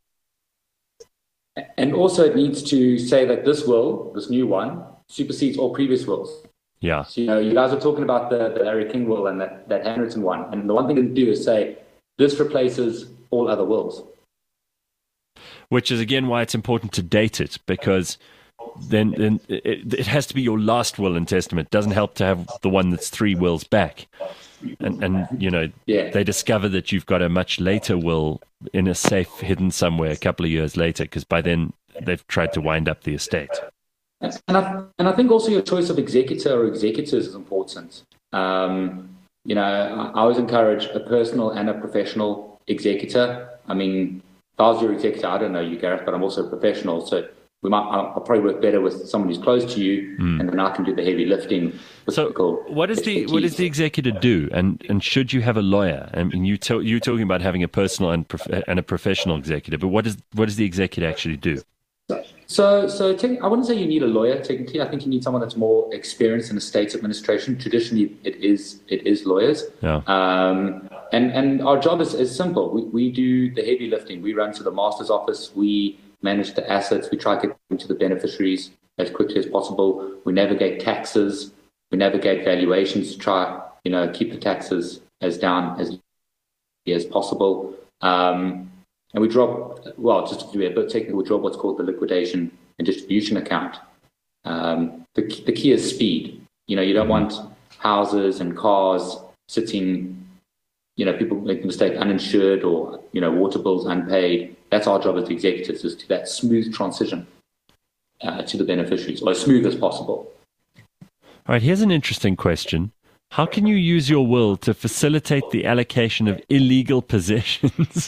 And also it needs to say that this will, this new one, supersedes all previous wills. Yeah. So, you know, you guys are talking about the, the Larry King will and that, that handwritten one. And the one thing to do is say, this replaces all other wills. Which is, again, why it's important to date it, because then, then it, it has to be your last will and testament. It doesn't help to have the one that's three wills back. And, and you know, yeah. they discover that you've got a much later will in a safe hidden somewhere a couple of years later, because by then they've tried to wind up the estate. And I, and I think also your choice of executor or executors is important. Um, you know, I, I always encourage a personal and a professional executor. I mean, if I was your executor, I don't know you, Gareth, but I'm also a professional, so we might, I'll, I'll probably work better with someone who's close to you, mm. and then I can do the heavy lifting. So, what does the what does the executor do, and and should you have a lawyer? I mean, you to, you're talking about having a personal and prof, and a professional executor, but what does what does the executor actually do? So, so te- I wouldn't say you need a lawyer. Technically, I think you need someone that's more experienced in estate administration. Traditionally, it is it is lawyers. Yeah. Um, and and our job is, is simple. We we do the heavy lifting. We run to the master's office. We manage the assets. We try to get them to the beneficiaries as quickly as possible. We navigate taxes. We navigate valuations to try, you know, keep the taxes as down as as possible. Um, and we drop, well, just to be a bit technical, we drop what's called the liquidation and distribution account. Um, the, the key is speed. You know, you don't want houses and cars sitting, you know, people make the mistake uninsured or, you know, water bills unpaid. That's our job as executives, is to that smooth transition uh, to the beneficiaries, or as smooth as possible. All right, here's an interesting question. How can you use your will to facilitate the allocation of illegal possessions?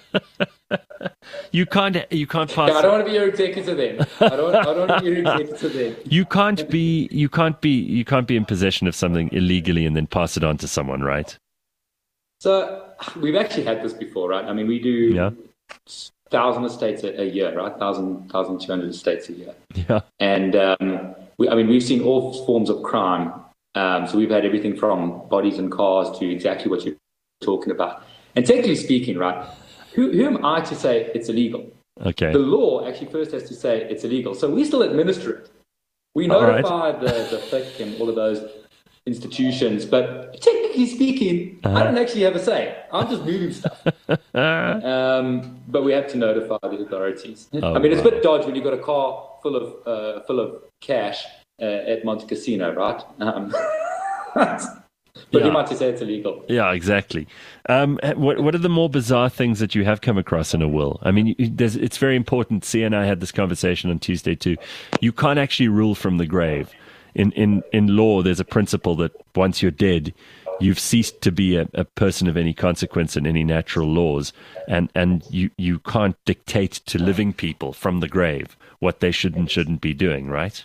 you can't. You can't pass. Yeah, I don't want to be your executor then. I don't. I don't want to be your executor then. You can't be. You can't be. You can't be in possession of something illegally and then pass it on to someone, right? So we've actually had this before, right? I mean, we do yeah. thousand estates a, a year, right? Thousand, thousand two hundred estates a year. Yeah. And um, we, I mean, we've seen all forms of crime. Um, so we've had everything from bodies and cars to exactly what you're talking about. And technically speaking, right, who, who am I to say it's illegal? Okay. The law actually first has to say it's illegal. So we still administer it. We notify right. the, the F I C and all of those institutions, but technically speaking, uh-huh. I don't actually have a say. I'm just moving stuff. um, but we have to notify the authorities. Oh, I mean, it's wow. a bit dodgy when you've got a car full of uh, full of cash uh, at Monte Casino, right? Um, but yeah. you might say it's illegal. Yeah, exactly. Um, what what are the more bizarre things that you have come across in a will? I mean, there's, it's very important. C and I had this conversation on Tuesday too. You can't actually rule from the grave. In, in, in law, there's a principle that once you're dead, you've ceased to be a, a person of any consequence in any natural laws, and, and you, you can't dictate to living people from the grave what they should and shouldn't be doing, right?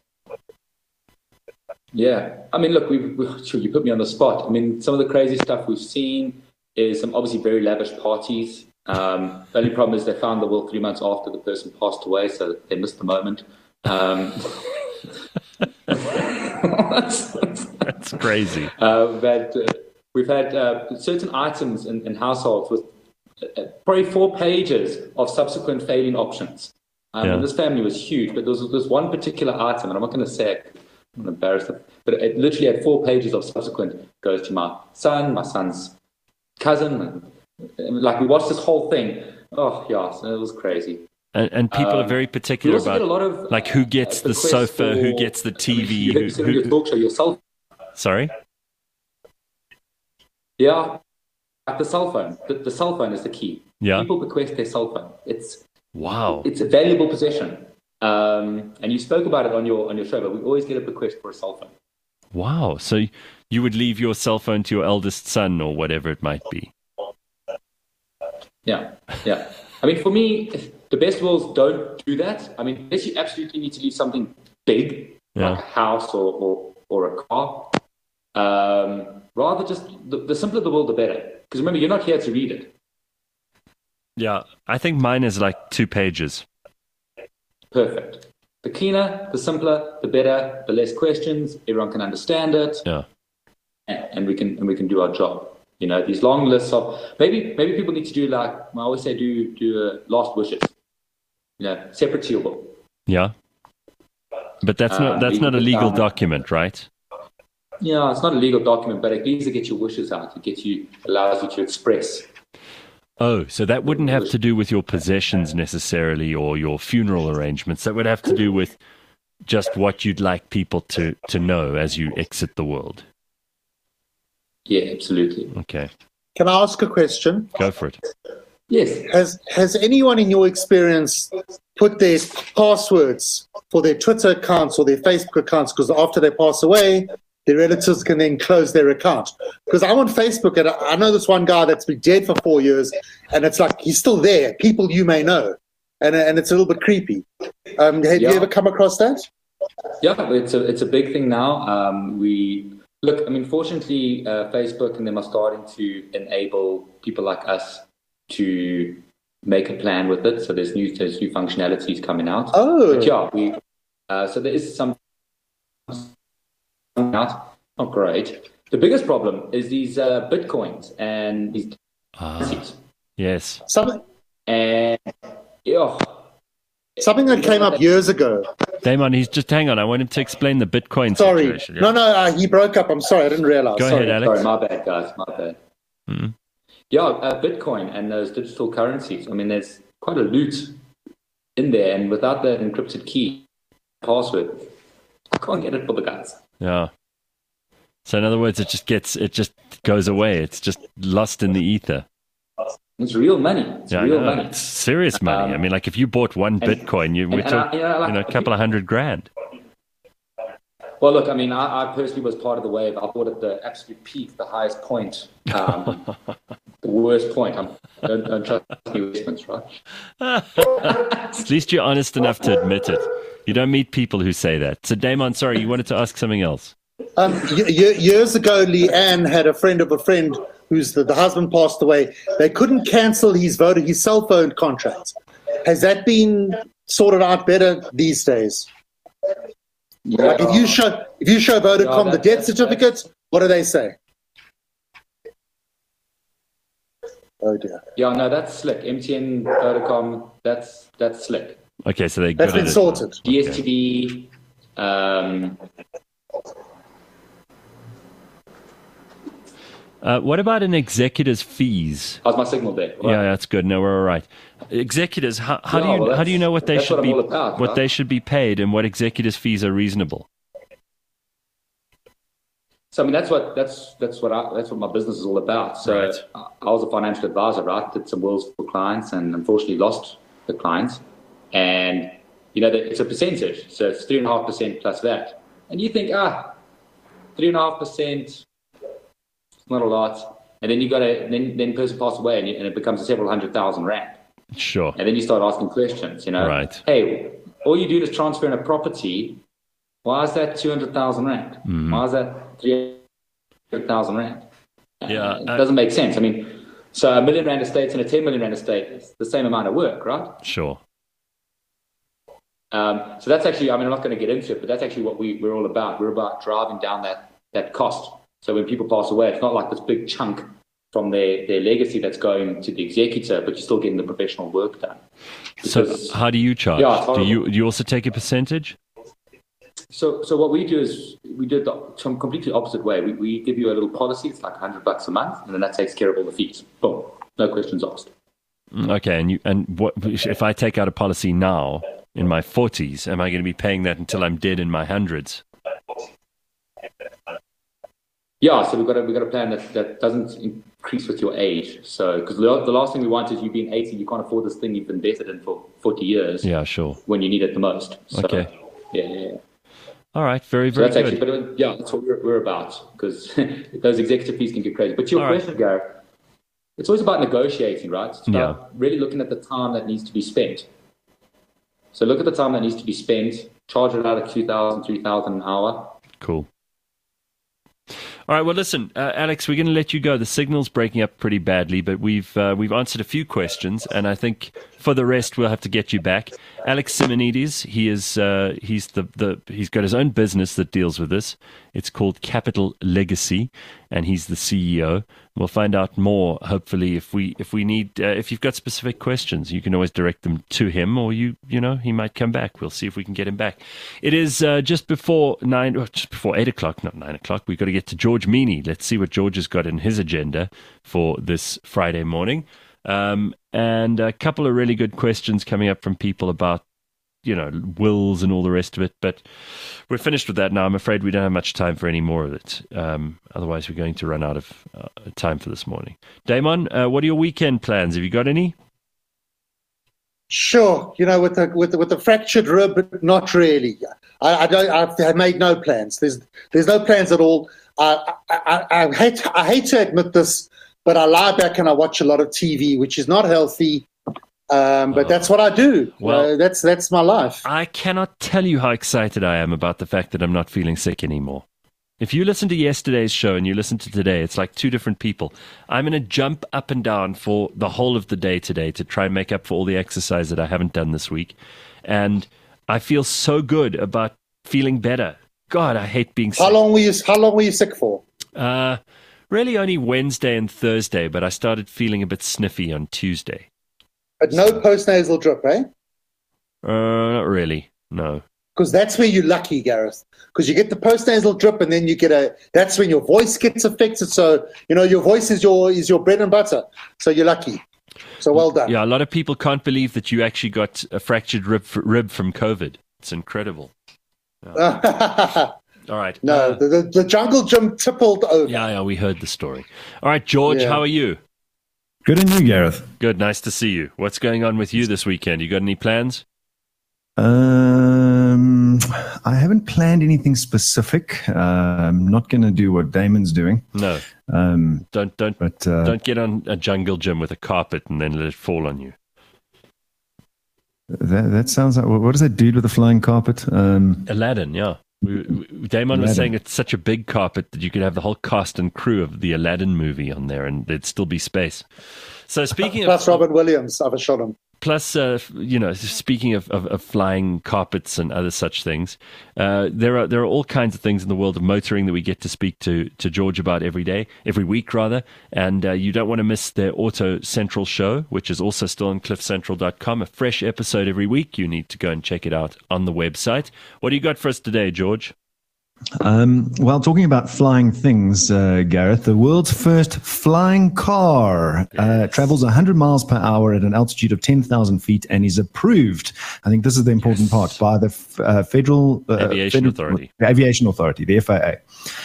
Yeah. I mean, look, we've, we, sure, you put me on the spot. I mean, some of the crazy stuff we've seen is some obviously very lavish parties. Um, the only problem is they found the will three months after the person passed away, so they missed the moment. Um That's crazy. Uh, we've had, uh, we've had uh, certain items in, in households with uh, probably four pages of subsequent failing options. Um, yeah. and this family was huge, but there was this one particular item, and I'm not going to say it, I'm embarrassed, but it literally had four pages of subsequent, goes to my son, my son's cousin. And, and, like, we watched this whole thing. Oh, yeah, so it was crazy. And, and people um, are very particular about, of, like, who gets uh, the sofa, for, who gets the T V. You who, who, your talk show, your cell phone. Sorry? Yeah, like the cell phone. The, the cell phone is the key. Yeah. People bequest their cell phone. It's wow. It's a valuable possession. Um, and you spoke about it on your on your show, but we always get a bequest for a cell phone. Wow. So you would leave your cell phone to your eldest son or whatever it might be. Yeah, yeah. I mean, for me, the best wills don't do that. I mean, unless you absolutely need to leave something big, Yeah. like a house or, or, or a car. Um, rather just, the, the simpler the will, the better. Because remember, you're not here to read it. Yeah. I think mine is like two pages. Perfect. The cleaner, the simpler, the better, the less questions, everyone can understand it, Yeah. and, and we can and we can do our job. You know, these long lists of maybe maybe people need to do like I always say, do do uh, last wishes. You know, separate to your will. Yeah. But that's not Uh, that's you not a put legal down- document, right? Yeah, it's not a legal document, but at least it gets your wishes out. It gets you allows you to express. Oh, so that wouldn't have to do with your possessions necessarily or your funeral arrangements. That would have to do with just what you'd like people to, to know as you exit the world. Yeah, absolutely. Okay, Can I ask a question? go for it. Yes. Has has anyone in your experience put their passwords for their Twitter accounts or their Facebook accounts because after they pass away, their relatives can then close their account? Because I'm on Facebook and I I know this one guy that's been dead for four years, and it's like he's still there. People you may know, and and it's a little bit creepy. Um, have Yeah. you ever come across that? Yeah, it's a it's a big thing now. Um, we look. I mean, fortunately, uh, Facebook and them are starting to enable people like us to make a plan with it. So there's new there's new functionalities coming out. Oh. But yeah, we uh, so there is some out. Not great. The biggest problem is these uh, bitcoins and these Ah, currencies. yes. Something And yeah, something that came up years ago. Damon, he's just hang on. I want him to explain the Bitcoin Sorry, situation. Yeah. no, no, uh, he broke up. I'm sorry, I didn't realize. Go sorry. ahead, sorry, Alex. my bad, guys, my bad. Mhm. Yeah, uh, Bitcoin and those digital currencies. I mean, there's quite a loot in there, and without that encrypted key password, I can't get it for the guys. Yeah. So in other words, it just gets, it just goes away. It's just lost in the ether. It's real money. It's Yeah, I real know. money. It's serious money. Um, I mean, like if you bought one and- Bitcoin, you, we're and- and I- talking, you know, like- you know, a couple of hundred grand. Well, look, I mean, I, I personally was part of the wave. I bought at the absolute peak, the highest point, um, the worst point. I'm, don't, don't trust investments, right? At least you're honest enough to admit it. You don't meet people who say that. So Damon, sorry, you wanted to ask something else. Um, y- y- years ago, Leanne had a friend of a friend whose the, the husband passed away. They couldn't cancel his voter, his cell phone contract. Has that been sorted out better these days? Yeah. Like if you show if you show Vodacom No, the that- death that's- certificate, what do they say? Oh dear, Yeah, no, that's slick. M T N, Vodacom, that's that's slick. Okay, so they that's got been it. sorted. D S T V, um, Uh, what about an executor's fees? how's my signal there? Yeah, that's good. No, we're all right. Executors, how, how Yeah, do you well, how do you that's- know what they that's should what I'm be all about, what right? they should be paid and what executors' fees are reasonable? So I mean, that's what that's that's what I, that's what my business is all about. So Right. I, I was a financial advisor, right? Did some wills for clients, and unfortunately lost the clients. And you know, the, it's a percentage, so it's three and a half percent plus that. And you think, ah, three and a half percent, not a lot. And then you got to then then person pass away, and, you, and it becomes several hundred thousand rand. Sure. And then you start asking questions. You know, Right. Hey, all you do is transfer in a property. Why is that two hundred thousand rand? Mm-hmm. Why is that three hundred thousand rand? Yeah, it I- doesn't make sense. I mean, so a million rand estate and a ten million rand estate is the same amount of work, right? Sure. Um, so that's actually, I mean, I'm not going to get into it, but that's actually what we, we're all about. We're about driving down that, that cost. So when people pass away, it's not like this big chunk from their, their legacy that's going to the executor, but you're still getting the professional work done. So Because- how do you charge? Yeah, it's do horrible. you do you also take a percentage? So, so what we do is we do it the some completely opposite way. We, we give you a little policy. It's like a hundred bucks a month, and then that takes care of all the fees. Boom, no questions asked. Mm, Okay, and you and what if I take out a policy now in my forties? Am I going to be paying that until I'm dead in my hundreds? Yeah, so we've got a, we've got a plan that, that doesn't increase with your age. So, because the, the last thing we want is you being eighty, you can't afford this thing you've invested in for forty years. Yeah, sure. When you need it the most. So, Okay. Yeah, yeah, yeah. All right. Very, So very that's good. actually, but it, yeah, that's what we're, we're about, because those executive fees can get crazy. But to your All right. question, Gareth, it's always about negotiating, right? It's about Yeah. really looking at the time that needs to be spent. So look at the time that needs to be spent, charge it out at two thousand, three thousand an hour. Cool. All right. Well, listen, uh, Alex, we're going to let you go. The signal's breaking up pretty badly, but we've uh, we've answered a few questions, and I think for the rest we'll have to get you back. Alex Simonides, he is uh, he's the, the he's got his own business that deals with this. It's called Capital Legacy, and he's the C E O. We'll find out more. Hopefully, if we if we need uh, if you've got specific questions, you can always direct them to him, or you you know he might come back. We'll see if we can get him back. It is uh, just before nine, or just before eight o'clock, not nine o'clock. We've got to get to George Meany. Let's see what George has got in his agenda for this Friday morning. Um, and a couple of really good questions coming up from people about, you know, wills and all the rest of it. But we're finished with that now. I'm afraid we don't have much time for any more of it. Um, otherwise, we're going to run out of uh, time for this morning. Damon, uh, what are your weekend plans? Have you got any? Sure, you know, with the with the, with the fractured rib, not really. I, I don't. I've made no plans. There's there's no plans at all. I, I, I hate I hate to admit this, but I lie back and I watch a lot of T V, which is not healthy. Um, but Oh. that's what I do. Well- uh, that's that's my life. I cannot tell you how excited I am about the fact that I'm not feeling sick anymore. If you listen to yesterday's show and you listen to today, it's like two different people. I'm going to jump up and down for the whole of the day today to try and make up for all the exercise that I haven't done this week. And I feel so good about feeling better. God, I hate being sick. How long were you? How long were you sick for? Uh, really only Wednesday and Thursday, but I started feeling a bit sniffy on Tuesday. But no postnasal drip, eh? Uh, not really, no. Because that's where you're lucky, Gareth. Because you get the postnasal drip, and then you get a. That's when your voice gets affected. So you know your voice is your is your bread and butter. So you're lucky. So well done. Yeah, a lot of people can't believe that you actually got a fractured rib, rib from COVID. It's incredible. All right. No, uh, the, the, the jungle gym tippled over. yeah, yeah, we heard the story. All right, George, Yeah. how are you? Good on you, Gareth. Good, nice to see you. What's going on with you this weekend? You got any plans? Um, I haven't planned anything specific. Uh, I'm not going to do what Damon's doing. No, Um, don't don't but uh, don't get on a jungle gym with a carpet and then let it fall on you. that, that sounds like what is that dude with the flying carpet? Um, Aladdin, yeah. We, we, Damon was Aladdin. saying it's such a big carpet that you could have the whole cast and crew of the Aladdin movie on there, and there'd still be space. So speaking of Plus Robin Williams, I've shot him. Plus, uh, you know, speaking of, of, of flying carpets and other such things, uh, there are there are all kinds of things in the world of motoring that we get to speak to to George about every day, every week rather. And uh, you don't want to miss their Auto Central show, which is also still on cliff central dot com. A fresh episode every week. You need to go and check it out on the website. What do you got for us today, George? um, well, talking about flying things, uh, Gareth, the world's first flying car uh, travels one hundred miles per hour at an altitude of ten thousand feet and is approved. I think this is the important part by the f- uh, Federal uh, Aviation Federal- Authority. the Aviation Authority, the F A A.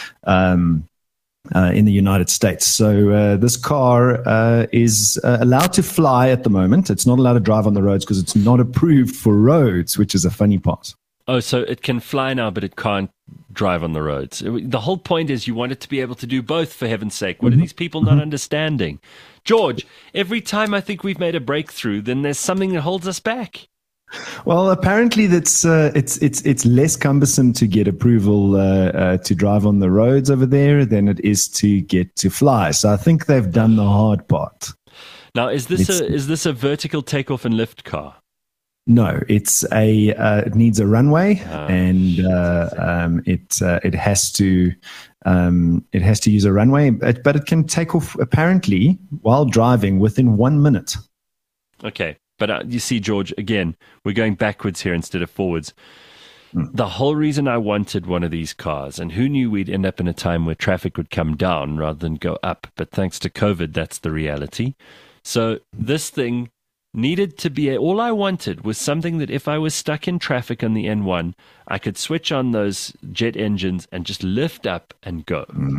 Um, Uh, in the United States. So uh, this car uh, is uh, allowed to fly at the moment. It's not allowed to drive on the roads because it's not approved for roads, which is a funny part. Oh, so it can fly now, but it can't drive on the roads. The whole point is you want it to be able to do both, for heaven's sake. What are these people not understanding? George, every time I think we've made a breakthrough, then there's something that holds us back. Well, apparently that's uh, it's it's it's less cumbersome to get approval uh, uh, to drive on the roads over there than it is to get to fly. So I think they've done the hard part. Now, is this It's- a is this a vertical takeoff and lift car? No, it's a uh, it needs a runway Ah, and uh, um, it uh, it has to um, it has to use a runway, but, but it can take off apparently while driving within one minute. Okay, but uh, you see, George, again, we're going backwards here instead of forwards. The whole reason I wanted one of these cars, and who knew we'd end up in a time where traffic would come down rather than go up, but thanks to COVID, that's the reality. So this thing needed to be, all I wanted was something that if I was stuck in traffic on the N one, I could switch on those jet engines and just lift up and go.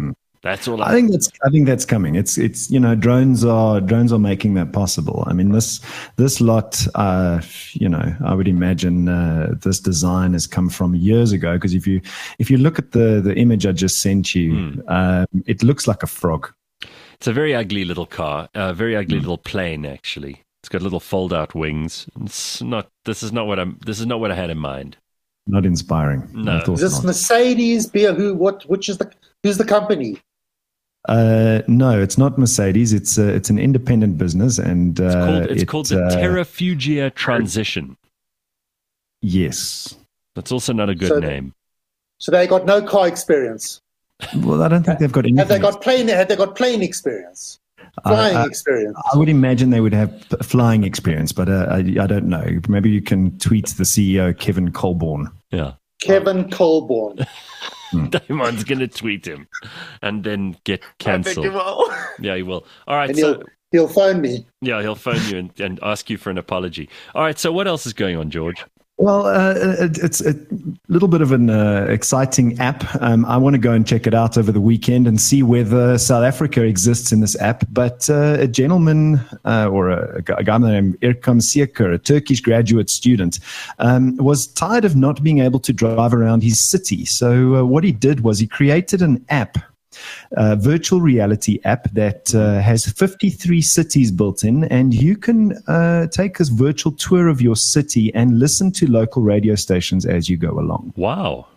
That's all. I think that's I think that's coming. It's it's you know drones are drones are making that possible. I mean this this lot, uh, you know, I would imagine uh, this design has come from years ago. Because if you if you look at the the image I just sent you, Mm. um, it looks like a frog. It's a very ugly little car, a very ugly Mm. little plane. Actually, it's got little fold-out wings. It's not. This is not what I'm. This is not what I had in mind. Not inspiring. No. I thought Is this not. Mercedes? Beer? Who? What? Which is the? Who's the company? Uh, no, it's not Mercedes. It's a, it's an independent business, and uh, It's called. It's it, called the uh, Terrafugia Transition. Yes. That's also not a good So- name. So they got no car experience. Well, I don't think they've got anything. Have they got plane? Have they got plane experience? Flying I- I- experience? I would imagine they would have p- flying experience, but uh, I, I don't know. Maybe you can tweet the C E O, Kevin Colborn. Yeah. Kevin Colborn. Damon's going to tweet him and then get I think cancelled. you will. Yeah, he will. All right. And So, he'll he'll phone me. yeah, he'll phone you and, and ask you for an apology. All right. So, what else is going on, George? Well, uh, it, it's a little bit of an uh, exciting app. Um, I want to go and check it out over the weekend and see whether South Africa exists in this app. But uh, a gentleman uh, or a, a guy named Erkam Seker, a Turkish graduate student, um, was tired of not being able to drive around his city. So uh, what he did was he created an app, a virtual reality app that uh, has fifty-three cities built in, and you can uh, take a virtual tour of your city and listen to local radio stations as you go along. Wow.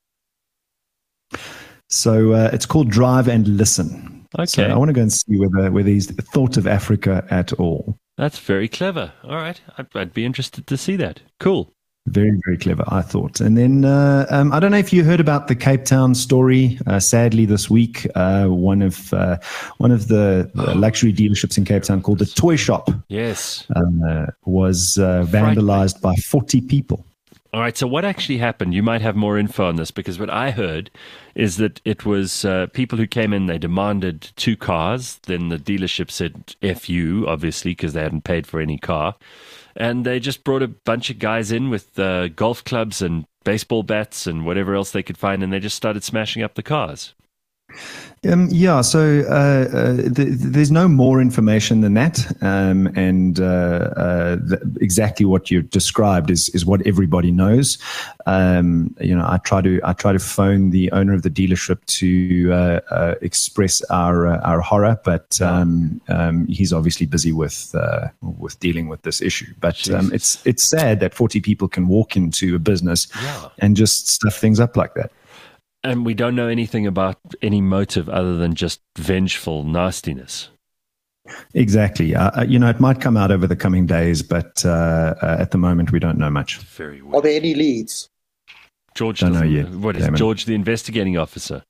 So uh, it's called Drive and Listen. Okay. So I want to go and see whether, whether he's thought of Africa at all. That's very clever. All right. I'd, I'd be interested to see that. Cool. Very, very clever, I thought. And then uh, um, I don't know if you heard about the Cape Town story. Uh, sadly, this week, uh, one of uh, one of the uh, luxury dealerships in Cape Town, called the Toy Shop, Yes. um, uh, was uh, Frightening. vandalized by forty people. All right. So, what actually happened? You might have more info on this, because what I heard is that it was uh, people who came in, they demanded two cars. Then the dealership said, F you, obviously, because they hadn't paid for any car. And they just brought a bunch of guys in with uh, golf clubs and baseball bats and whatever else they could find, and they just started smashing up the cars. Um, yeah, so uh, uh, th- there's no more information than that, um, and uh, uh, th- exactly what you described is is what everybody knows. Um, you know, I try to I try to phone the owner of the dealership to uh, uh, express our uh, our horror, but um, um, he's obviously busy with uh, with dealing with this issue. But um, it's it's sad that forty people can walk into a business Yeah. and just stuff things up like that. And we don't know anything about any motive other than just vengeful nastiness. Exactly. Uh, you know, it might come out over the coming days, but uh, uh, at the moment, we don't know much. Very Are weird. there any leads? George Don't know doesn't- yet, What is Damon. George, the investigating officer?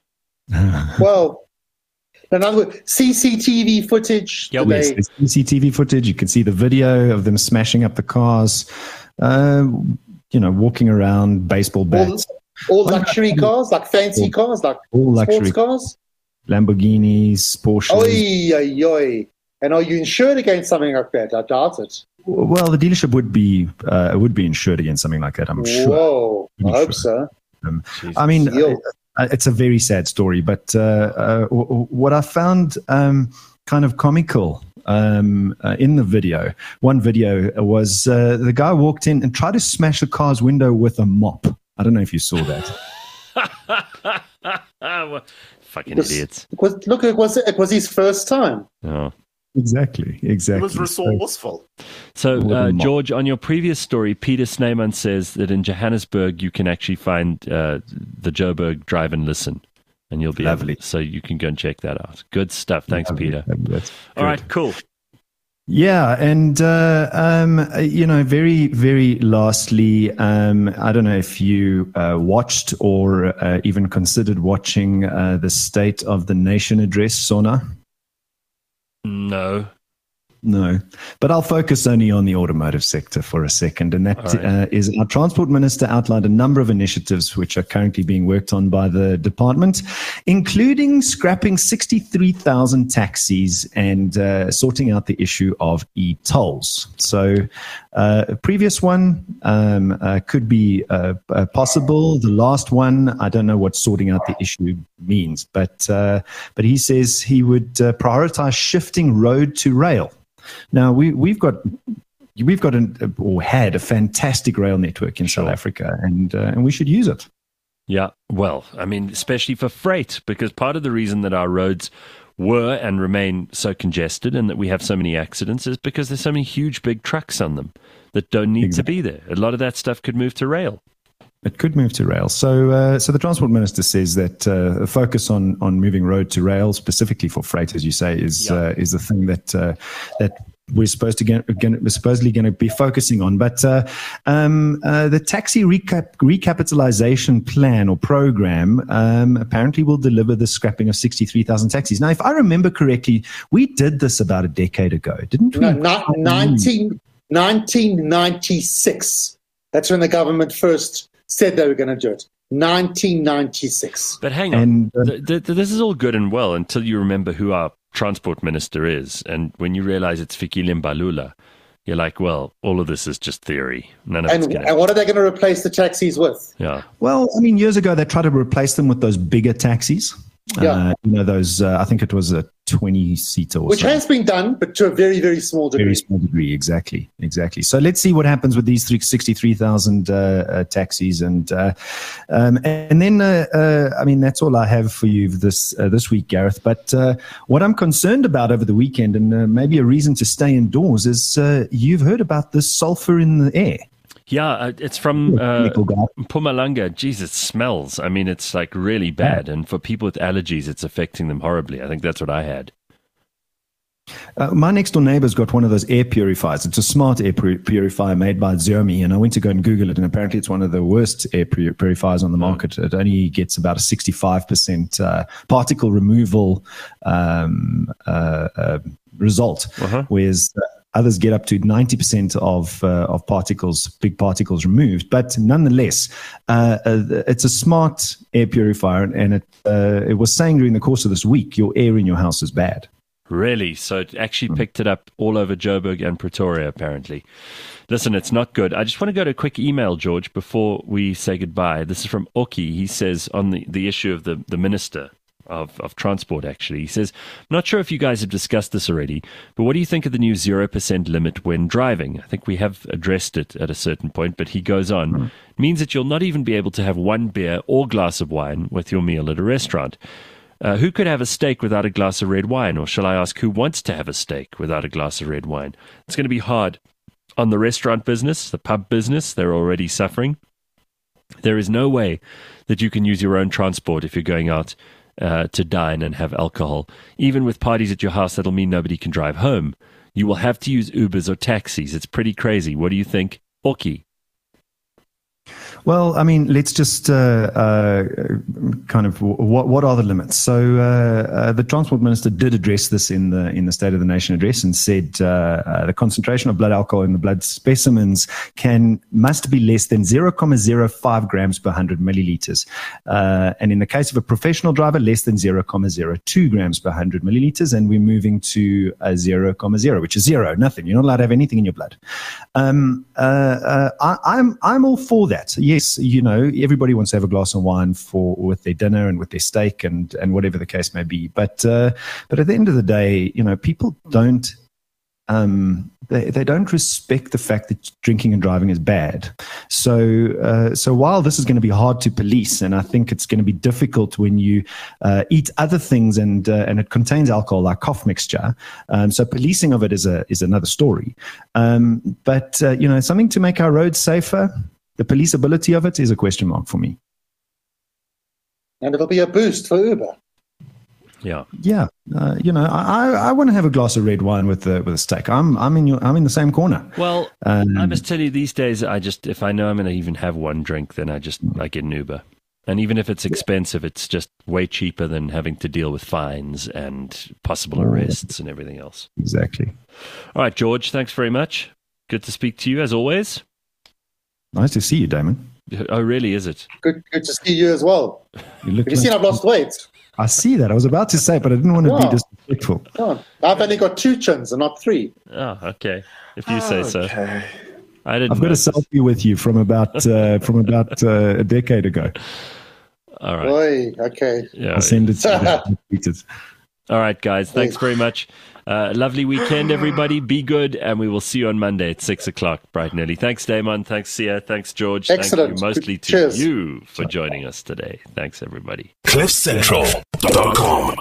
Well, in other words, C C T V footage. Yeah, do we- Yes, they- there's C C T V footage. You can see the video of them smashing up the cars, uh, you know, walking around, baseball all, bats, all luxury cars, like fancy cars, like all luxury sports cars. Lamborghinis, Porsches. Oi, oi, oi. And are you insured against something like that? I doubt it. Well, the dealership would be uh, would be insured against something like that, I'm sure. Whoa, I Pretty hope sure. so. Jesus. I mean, Yo. uh, it's a very sad story, but uh, uh, w- w- what I found um, kind of comical um, uh, in the video, one video was uh, the guy walked in and tried to smash the car's window with a mop. I don't know if you saw that. Well, fucking This- idiots. It was, look, it was it was his first time. Oh. Exactly, It exactly. was resourceful. So, With a uh, mop. George, on your previous story, Peter Snyman says that in Johannesburg you can actually find uh, the Joburg Drive and Listen, and you'll be Lovely. able, so you can go and check that out. Good stuff. Thanks, Lovely. Peter. That's All good. right, cool. Yeah, and uh, um, you know, very, very lastly, um, I don't know if you uh, watched or uh, even considered watching uh, the State of the Nation address, Sona. No. No, but I'll focus only on the automotive sector for a second. And that right. uh, is our transport minister outlined a number of initiatives which are currently being worked on by the department, including scrapping sixty-three thousand taxis and uh, sorting out the issue of e-tolls. So uh, a previous one um, uh, could be uh, uh, possible. The last one, I don't know what sorting out the issue means, but, uh, but he says he would uh, prioritize shifting road to rail. Now we we've got we've got an, or had a fantastic rail network in South Africa, and uh, and we should use it. Yeah, well, I mean, especially for freight, because part of the reason that our roads were and remain so congested and that we have so many accidents is because there's so many huge, big trucks on them that don't need exactly. to be there. A lot of that stuff could move to rail. It could move to rail. So, uh, so the transport minister says that uh, a focus on on moving road to rail, specifically for freight, as you say, is yeah. uh, is the thing that uh, that we're supposed to get, we're supposedly going to be focusing on. But uh, um, uh, the taxi recap, recapitalization plan or program um, apparently will deliver the scrapping of sixty-three thousand taxis. Now, if I remember correctly, we did this about a decade ago, didn't we? No, not nineteen, nineteen ninety-six. That's when the government first said they were going to do it. nineteen ninety-six. But hang on. And, uh, th- th- this is all good and well until you remember who our transport minister is. And when you realize it's Fikile Mbalula, you're like, well, all of this is just theory. None of and, it's gonna... and what are they going to replace the taxis with? Yeah. Well, I mean, years ago, they tried to replace them with those bigger taxis. Yeah. Uh, you know, those, uh, I think it was a twenty-seater or Which something. has been done, but to a very, very small degree. Very small degree, exactly, exactly. So let's see what happens with these sixty-three thousand uh, uh, taxis. And uh, um, and then, uh, uh, I mean, that's all I have for you this uh, this week, Gareth. But uh, what I'm concerned about over the weekend, and uh, maybe a reason to stay indoors, is uh, you've heard about this sulfur in the air. Yeah, it's from uh, Mpumalanga. Jesus, it smells. I mean, it's like really bad. And for people with allergies, it's affecting them horribly. I think that's what I had. Uh, my next door neighbor's got one of those air purifiers. It's a smart air pur- purifier made by Xiaomi, and I went to go and Google it, and apparently it's one of the worst air pur- purifiers on the market. It only gets about a sixty-five percent uh, particle removal um, uh, uh, result, uh-huh. whereas uh, others get up to ninety percent of uh, of particles, big particles removed. But nonetheless, uh, uh, it's a smart air purifier, and it uh, it was saying during the course of this week, your air in your house is bad. Really? So it actually picked it up all over Joburg and Pretoria, apparently. Listen, it's not good. I just want to go to a quick email, George, before we say goodbye. This is from Oki. He says on the, the issue of the, the minister of, of transport, actually. He says, I'm not sure if you guys have discussed this already, but what do you think of the new zero percent limit when driving? I think we have addressed it at a certain point, but he goes on. Mm. It means that you'll not even be able to have one beer or glass of wine with your meal at a restaurant. Uh, who could have a steak without a glass of red wine? Or shall I ask, who wants to have a steak without a glass of red wine? It's going to be hard on the restaurant business, the pub business. They're already suffering. There is no way that you can use your own transport if you're going out uh, to dine and have alcohol. Even with parties at your house, that'll mean nobody can drive home. You will have to use Ubers or taxis. It's pretty crazy. What do you think? Oki? Well, I mean, let's just uh, uh, kind of what what are the limits? So uh, uh, the transport minister did address this in the in the State of the Nation address and said uh, uh, the concentration of blood alcohol in the blood specimens can must be less than zero point zero five grams per one hundred milliliters, uh, and in the case of a professional driver, less than zero point zero two grams per one hundred milliliters. And we're moving to a zero point zero, which is zero, nothing. You're not allowed to have anything in your blood. Um, uh, uh, I, I'm I'm all for that. Yes, you know, everybody wants to have a glass of wine for with their dinner and with their steak and, and whatever the case may be. But uh, but at the end of the day, you know, people don't um, they they don't respect the fact that drinking and driving is bad. So uh, so while this is going to be hard to police, and I think it's going to be difficult when you uh, eat other things and uh, and it contains alcohol like cough mixture. Um, so policing of it is a is another story. Um, but uh, you know, something to make our roads safer. The policeability of it is a question mark for me. And it'll be a boost for Uber. Yeah, yeah. Uh, you know, I, I want to have a glass of red wine with the with a steak. I'm I'm in your I'm in the same corner. Well, um, I must tell you, these days, I just if I know I'm going to even have one drink, then I just I get an Uber. And even if it's expensive, it's just way cheaper than having to deal with fines and possible arrests and everything else. Exactly. All right, George, thanks very much. Good to speak to you, as always. Nice to see you, Damon. Oh, really, is it? Good, good to see you as well. You look Have you seen I've lost weight? I see that. I was about to say, but I didn't want to Yeah. be disrespectful. Come on. I've only got two chins and not three. Oh, okay. If you say so. Okay. I didn't I've got a notice. selfie with you from about uh, from about uh, a decade ago. All right. Oi, okay. Yeah. I'll send it to you. All right, guys. Thanks very much. Uh, lovely weekend, everybody. Be good, and we will see you on Monday at six o'clock, bright and early. Thanks, Damon. Thanks, Sia. Thanks, George. Excellent. Thank you mostly to Cheers. you for joining us today. Thanks, everybody. cliff central dot com